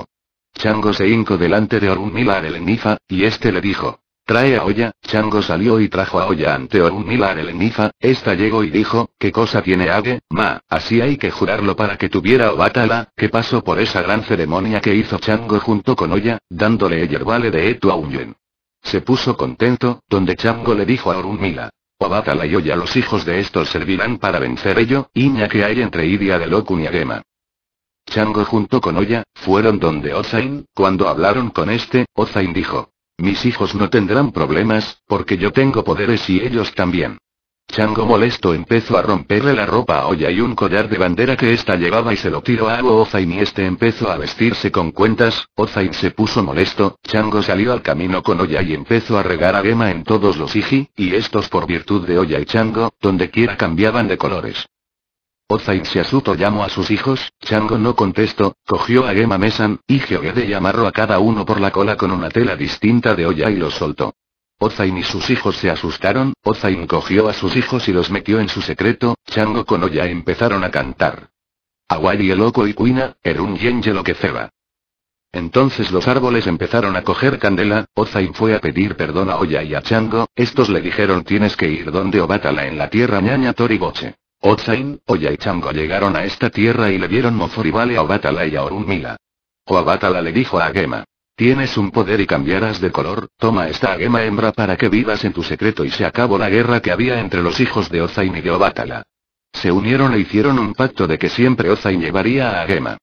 Chango se hincó delante de Orunmila Arelenifa, y este le dijo: trae a Oya. Chango salió y trajo a Oya ante Orunmila Arelenifa. Esta llegó y dijo: ¿qué cosa tiene Age, ma? Así hay que jurarlo para que tuviera Obatala. ¿Qué pasó por esa gran ceremonia que hizo Chango junto con Oya, dándole el yerbale de Etu a Unyen? Se puso contento, donde Chango le dijo a Orunmila: Obatala y Oya, los hijos de estos servirán para vencer ello, Iña que hay entre Idia de Lokun y Agema. Chango junto con Oya, fueron donde Ozain. Cuando hablaron con este, Ozain dijo: mis hijos no tendrán problemas, porque yo tengo poderes y ellos también. Chango molesto empezó a romperle la ropa a Oya y un collar de bandera que ésta llevaba y se lo tiró a Ozain y este empezó a vestirse con cuentas. Ozain se puso molesto. Chango salió al camino con Oya y empezó a regar a Gema en todos los Iji, y estos por virtud de Oya y Chango, donde quiera cambiaban de colores. Ozain se asustó, llamó a sus hijos. Chango no contestó, cogió a Gema Mesan, y Geogede y amarró a cada uno por la cola con una tela distinta de Oya y los soltó. Ozain y sus hijos se asustaron. Ozain cogió a sus hijos y los metió en su secreto. Chango con Oya empezaron a cantar: Awai el loco y Cuina, Erun Yenye lo que ceba. Entonces los árboles empezaron a coger candela. Ozain fue a pedir perdón a Oya y a Chango. Estos le dijeron: tienes que ir donde Obatala en la tierra ñaña Toriboche. Ozain, Oya y Chango llegaron a esta tierra y le dieron Moforibale a Obatala y a Orunmila. Obatala le dijo a Gema: tienes un poder y cambiarás de color, toma esta Gema hembra para que vivas en tu secreto, y se acabó la guerra que había entre los hijos de Ozain y de Obatala. Se unieron e hicieron un pacto de que siempre Ozain llevaría a Gema.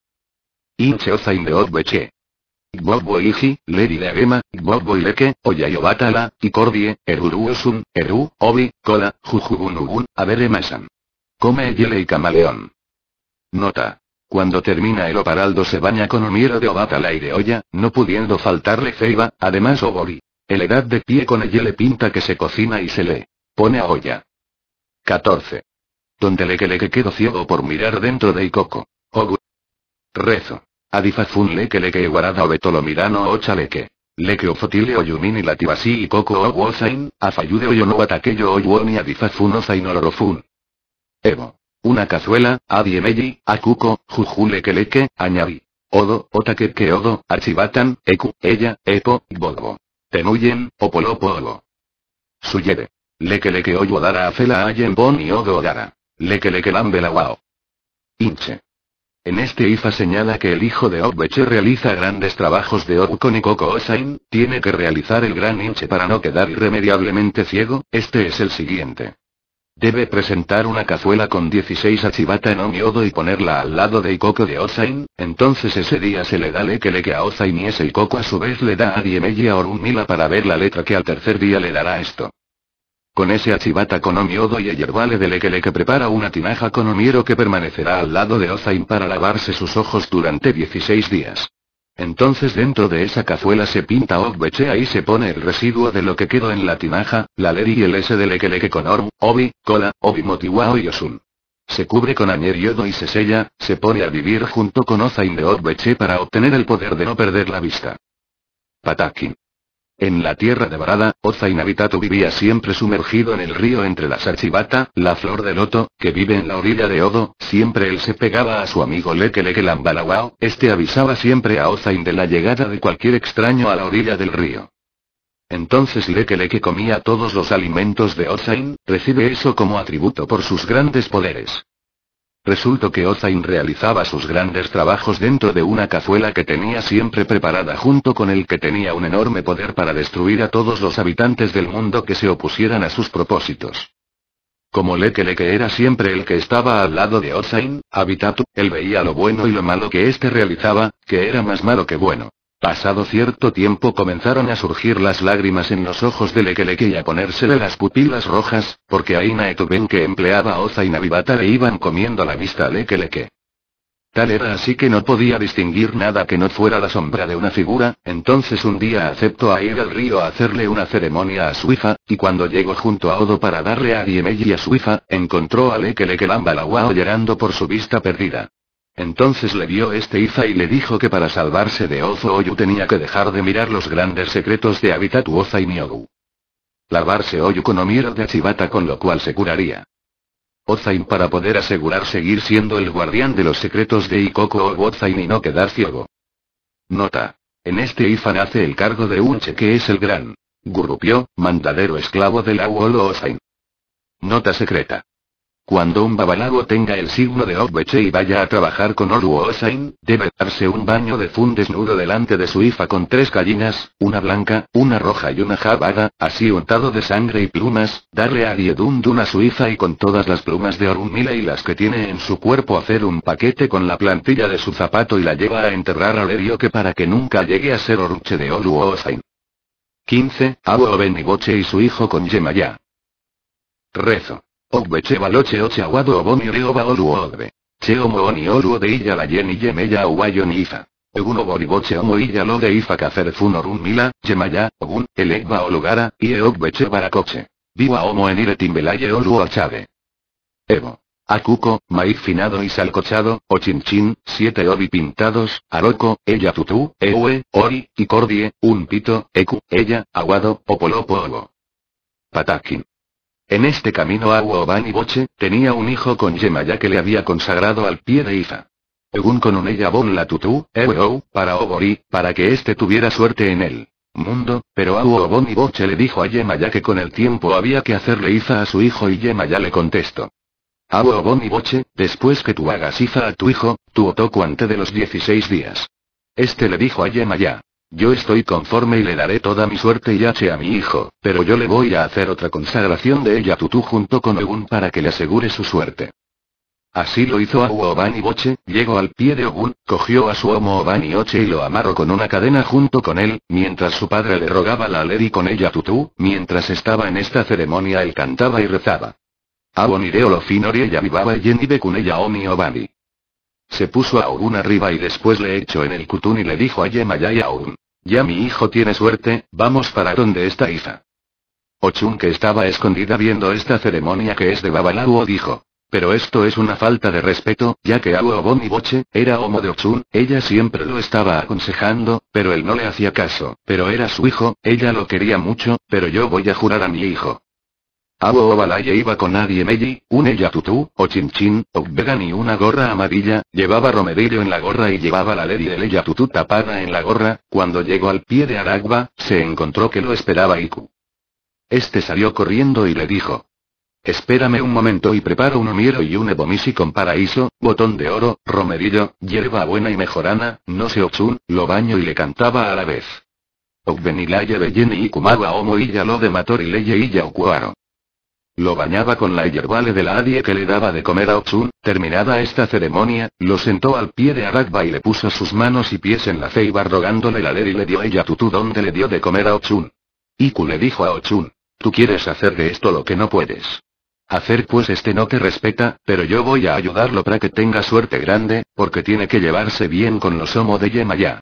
Inche Ozain de Ogbeche. Gbogbo Iji, Leri de Agema, Gbogbo y Leke, Oya y Obatala, y Cordie, Eruruosun, Eru, Obi, Kola, Jujubunugun, Abere Masan. Come Yele y Camaleón. Nota. Cuando termina el oparaldo se baña con Omiero de Obatala y de Oya, no pudiendo faltarle Ceiba, además Obori. El edad de pie con Eyele pinta que se cocina y se le pone a Oya. catorce. Donde Leke Leke quedó ciego por mirar dentro de Ikoko. Ogu. Rezo. Adifafun Leke Leke Guarada Obetolomirano Ocha Leke. Leke Ofotile Oyumini Latibasi Ikoko Oguozain, Afayude Oyono Atakeyo Oyuoni Adifafun Ozain Olorofun. Evo. Una cazuela, Adiemeyi, Akuko, Jujule Keleke, Añabi. Odo, Otakeke Odo, Archibatan, Eku, Ella, Epo, Bobo. Tenuyen, Opolopo Ogo. Suyere. Leke Leke Oyo Dara Afela Ayen Bon y Odo Odara. Leke Leke Lambela Wao. Inche. En este Ifa señala que el hijo de Ogbeche realiza grandes trabajos de Og con Ikoko Ozain, tiene que realizar el gran Inche para no quedar irremediablemente ciego. Este es el siguiente. Debe presentar una cazuela con dieciséis achibata en Omiodo y ponerla al lado de Ikoko de Ozain, entonces ese día se le da Leke Leke a Ozain y ese Ikoko a su vez le da a Diemeyi a Orunmila para ver la letra que al tercer día le dará esto. Con ese achibata con Omiodo y el yerbale de Leke Leke prepara una tinaja con Omiero que permanecerá al lado de Ozain para lavarse sus ojos durante dieciséis días. Entonces dentro de esa cazuela se pinta Ogbechea y se pone el residuo de lo que quedó en la tinaja, la Leri y el S de Leke Leke con Orm, Obi, Kola, Obi Motiwao y Osun. Se cubre con Añer Yodo y se sella, se pone a vivir junto con Ozain de Ogbeche para obtener el poder de no perder la vista. Patakin. En la tierra de Barada, Ozain Habitatu vivía siempre sumergido en el río entre la Sarchibata, la flor de loto, que vive en la orilla de Odo. Siempre él se pegaba a su amigo Leke Leke Lambalawao, este avisaba siempre a Ozain de la llegada de cualquier extraño a la orilla del río. Entonces Leke Leke comía todos los alimentos de Ozain, recibe eso como atributo por sus grandes poderes. Resultó que Ozain realizaba sus grandes trabajos dentro de una cazuela que tenía siempre preparada junto con el que tenía un enorme poder para destruir a todos los habitantes del mundo que se opusieran a sus propósitos. Como Leke Leke era siempre el que estaba al lado de Ozain, Habitatu, él veía lo bueno y lo malo que éste realizaba, que era más malo que bueno. Pasado cierto tiempo comenzaron a surgir las lágrimas en los ojos de Leke Leke y a ponérsele las pupilas rojas, porque Aina Etuben que empleaba a Ozain Abibata le iban comiendo la vista a Leke Leke. Tal era así que no podía distinguir nada que no fuera la sombra de una figura. Entonces un día aceptó a ir al río a hacerle una ceremonia a su hija, y cuando llegó junto a Odo para darle a Diemeyi a su hija, encontró a Leke Leke Lambalawao llorando por su vista perdida. Entonces le vio este Ifa y le dijo que para salvarse de Ozo Oyu tenía que dejar de mirar los grandes secretos de Habitatu Ozain y Ogu. Lavarse Oyu con Omiero de Achibata, con lo cual se curaría Ozain para poder asegurar seguir siendo el guardián de los secretos de Ikoko o Ozain y no quedar ciego. Nota. En este Ifa nace el cargo de Unche, que es el gran Gurrupio, mandadero esclavo del Abuelo Osain. Nota secreta. Cuando un babalago tenga el signo de Ogbeche y vaya a trabajar con Olu Osain, debe darse un baño de fun desnudo delante de su Ifa con tres gallinas, una blanca, una roja y una jabada, así untado de sangre y plumas, darle a Ariedundun a su Ifa y con todas las plumas de Orunmila y las que tiene en su cuerpo hacer un paquete con la plantilla de su zapato y la lleva a enterrar al Erioque para que nunca llegue a ser Oruche de Olu Osain. quince. Awo Beniboche y su hijo con Yemaya. Rezo. Ogbeche baloche oche aguado oboni reoba olu ogbe. Cheo mooni oru de illa la yeni yemeya uwayo ni ifa. Egun oboriboche omo illa lo de ifa kacer fun orun mila, yemaya, ogun, elegba olugara, ie ogbeche baracoche. Viva homo en ire timbelaye olu achade. Evo. Akuko, maíz finado y salcochado, o chinchin, siete obi pintados, aroco, ella tutú, eue, ori, y cordie, un pito, eku, ella, aguado, opolopo ogo. Patakin. En este camino Awo Bani Boche tenía un hijo con Yemaya que le había consagrado al pie de Ifa. Egun con un ella bon la tutú, eweou, para Obori, para que éste tuviera suerte en el mundo, pero Awo Bani Boche le dijo a Yemaya que con el tiempo había que hacerle Ifa a su hijo y Yemaya le contestó. Awo Bani Boche, después que tú hagas Ifa a tu hijo, tu otoku antes de los dieciséis días. Este le dijo a Yemaya. Yo estoy conforme y le daré toda mi suerte y H a mi hijo, pero yo le voy a hacer otra consagración de ella tutú junto con Ogun para que le asegure su suerte. Así lo hizo Awo Bani Boche, llegó al pie de Ogun, cogió a su homo Bani Oche y lo amarró con una cadena junto con él, mientras su padre le rogaba la ley con ella tutú, mientras estaba en esta ceremonia él cantaba y rezaba. Awo Nireo lo finori ella vivaba y yenibe con ella omi Obani. Se puso a Ogun arriba y después le echó en el kutún y le dijo a Yemaya y a Ogun. Ya mi hijo tiene suerte, vamos para donde está Ifa. Ochun que estaba escondida viendo esta ceremonia que es de Babalawo dijo. Pero esto es una falta de respeto, ya que Awo Bani Boche era homo de Ochun, ella siempre lo estaba aconsejando, pero él no le hacía caso, pero era su hijo, ella lo quería mucho, pero yo voy a jurar a mi hijo. Awo Obalaye iba con Nadie Meji, un ella tutú, o chinchin, o vegan y una gorra amarilla, llevaba romerillo en la gorra y llevaba la lady del ella tutú tapada en la gorra, cuando llegó al pie de Aragba, se encontró que lo esperaba Iku. Este salió corriendo y le dijo. Espérame un momento y preparo un omiero y un ebomisi con paraíso, botón de oro, romerillo, hierba buena y mejorana, no se ochun, lo baño y le cantaba a la vez. Ogbenilaye belleni y kumawa homo illa lo de mator y leye illa okuaro. Lo bañaba con la yerbale de la adie que le daba de comer a Ochun. Terminada esta ceremonia, lo sentó al pie de Aragba y le puso sus manos y pies en la ceiba rogándole la ley y le dio ella tutú donde le dio de comer a Ochun. Iku le dijo a Ochun. Tú quieres hacer de esto lo que no puedes hacer pues este no te respeta, pero yo voy a ayudarlo para que tenga suerte grande, porque tiene que llevarse bien con los homo de Yemaya.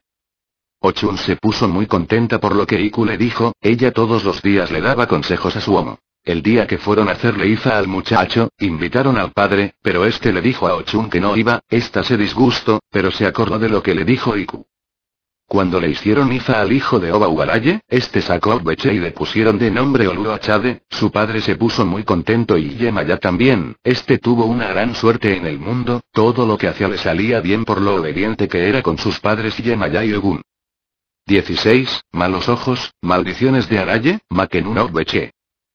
Ochun se puso muy contenta por lo que Iku le dijo, ella todos los días le daba consejos a su homo. El día que fueron a hacerle Ifa al muchacho, invitaron al padre, pero este le dijo a Ochun que no iba, esta se disgustó, pero se acordó de lo que le dijo Iku. Cuando le hicieron Ifa al hijo de Oba Ubalaye, este sacó Ogbeche y le pusieron de nombre Olu Achade, su padre se puso muy contento y Yemaya también, este tuvo una gran suerte en el mundo, todo lo que hacía le salía bien por lo obediente que era con sus padres Yemaya y Ogun. dieciséis. Malos ojos, maldiciones de Araye, Makenun Ogbeche.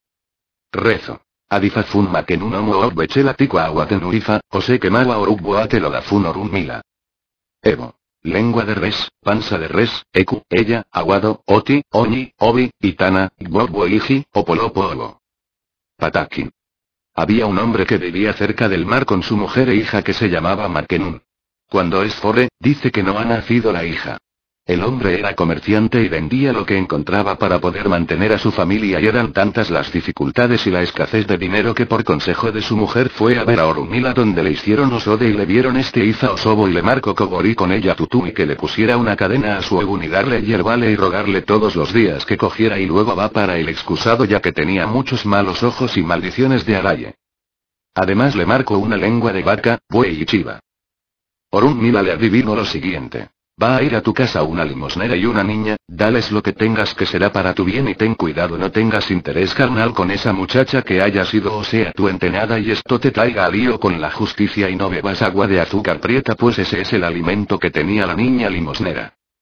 Rezo. Adifafun Makenun Omo Ogbeche Latikwa Aguatenu Ifa, Ose Kemawa Orugboate Lodafun Orun Mila. Evo. Lengua de res, panza de res, eku, ella, aguado, oti, oñi, obi, itana, gbogbo iji, opolopo ogo. Patakin. Había un hombre que vivía cerca del mar con su mujer e hija que se llamaba Makenun. Cuando es fore, dice que no ha nacido la hija. El hombre era comerciante y vendía lo que encontraba para poder mantener a su familia y eran tantas las dificultades y la escasez de dinero que por consejo de su mujer fue a ver a Orunmila donde le hicieron Osode y le vieron este Iza Osobo y le marcó Kogori con ella tutú y que le pusiera una cadena a su Ogun y darle hierbale y rogarle todos los días que cogiera y luego va para el excusado ya que tenía muchos malos ojos y maldiciones de Araye. Además le marcó una lengua de vaca, buey y chiva. Orunmila le adivino lo siguiente. Va a ir a tu casa una limosnera y una niña, dales lo que tengas que será para tu bien y ten cuidado no tengas interés carnal con esa muchacha que haya sido o sea tu entenada y esto te traiga a lío con la justicia y no bebas agua de azúcar prieta pues ese es el alimento que tenía la niña limosnera.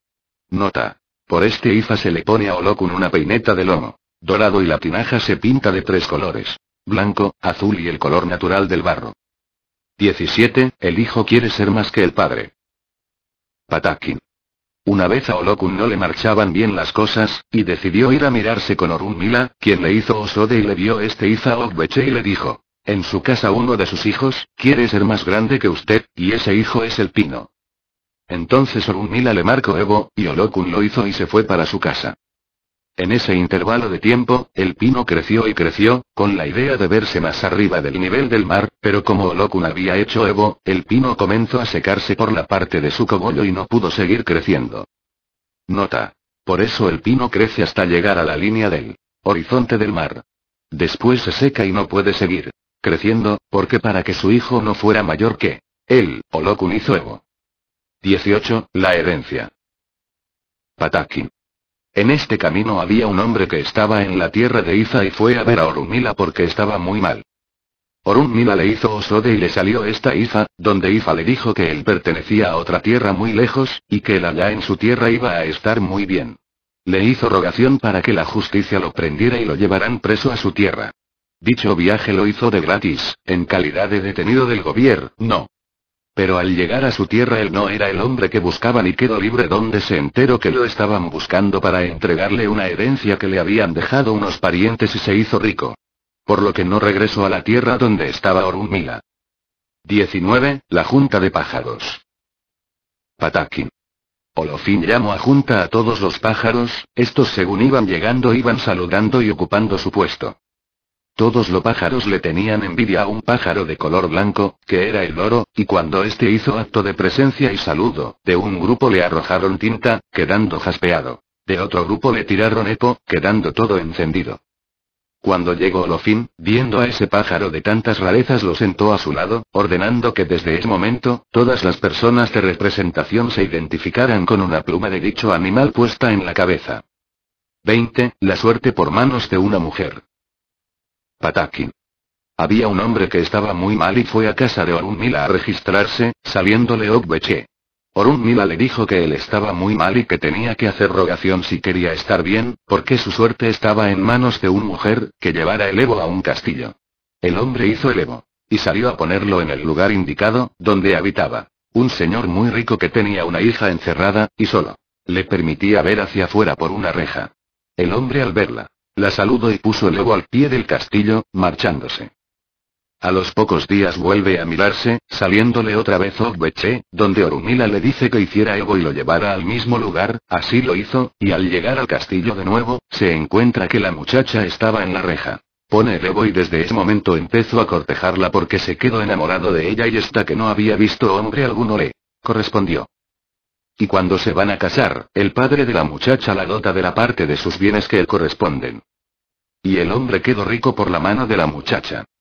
Nota. Por este Ifa se le pone a Olokun una peineta de lomo dorado y la tinaja se pinta de tres colores: blanco, azul y el color natural del barro. diecisiete. El hijo quiere ser más que el padre. Patakin. Una vez a Olokun no le marchaban bien las cosas, y decidió ir a mirarse con Orunmila, quien le hizo Osode y le vio este Ifa Ogbeche y le dijo: en su casa uno de sus hijos quiere ser más grande que usted, y ese hijo es el pino. Entonces Orunmila le marcó Evo, y Olokun lo hizo y se fue para su casa. En ese intervalo de tiempo, el pino creció y creció, con la idea de verse más arriba del nivel del mar, pero como Olokun había hecho Evo, el pino comenzó a secarse por la parte de su cogollo y no pudo seguir creciendo. Nota. Por eso el pino crece hasta llegar a la línea del horizonte del mar. Después se seca y no puede seguir creciendo, porque para que su hijo no fuera mayor que él, Olokun hizo Evo. dieciocho. La herencia. Patakin. En este camino había un hombre que estaba en la tierra de Ifa y fue a ver a Orunmila porque estaba muy mal. Orunmila le hizo Osode y le salió esta Ifa, donde Ifa le dijo que él pertenecía a otra tierra muy lejos, y que él allá en su tierra iba a estar muy bien. Le hizo rogación para que la justicia lo prendiera y lo llevaran preso a su tierra. Dicho viaje lo hizo de gratis, en calidad de detenido del gobierno, no. Pero al llegar a su tierra él no era el hombre que buscaban y quedó libre donde se enteró que lo estaban buscando para entregarle una herencia que le habían dejado unos parientes y se hizo rico. Por lo que no regresó a la tierra donde estaba Orunmila. diecinueve. La junta de pájaros. Patakin. Olofin llamó a junta a todos los pájaros, estos según iban llegando iban saludando y ocupando su puesto. Todos los pájaros le tenían envidia a un pájaro de color blanco, que era el loro, y cuando éste hizo acto de presencia y saludo, de un grupo le arrojaron tinta, quedando jaspeado. De otro grupo le tiraron epo, quedando todo encendido. Cuando llegó Olofin, viendo a ese pájaro de tantas rarezas lo sentó a su lado, ordenando que desde ese momento, todas las personas de representación se identificaran con una pluma de dicho animal puesta en la cabeza. veinte. La suerte por manos de una mujer. Patakin. Había un hombre que estaba muy mal y fue a casa de Orunmila a registrarse, saliéndole Ogbeche. Orunmila le dijo que él estaba muy mal y que tenía que hacer rogación si quería estar bien, porque su suerte estaba en manos de una mujer, que llevara el Evo a un castillo. El hombre hizo el Evo, y salió a ponerlo en el lugar indicado, donde habitaba un señor muy rico que tenía una hija encerrada, y solo le permitía ver hacia afuera por una reja. El hombre al verla, la saludó y puso el Evo al pie del castillo, marchándose. A los pocos días vuelve a mirarse, saliéndole otra vez Ogbeche, donde Orunmila le dice que hiciera Evo y lo llevara al mismo lugar, así lo hizo, y al llegar al castillo de nuevo, se encuentra que la muchacha estaba en la reja. Pone el Evo y desde ese momento empezó a cortejarla porque se quedó enamorado de ella y hasta que no había visto hombre alguno le correspondió. Y cuando se van a casar, el padre de la muchacha la dota de la parte de sus bienes que le corresponden. Y el hombre quedó rico por la mano de la muchacha.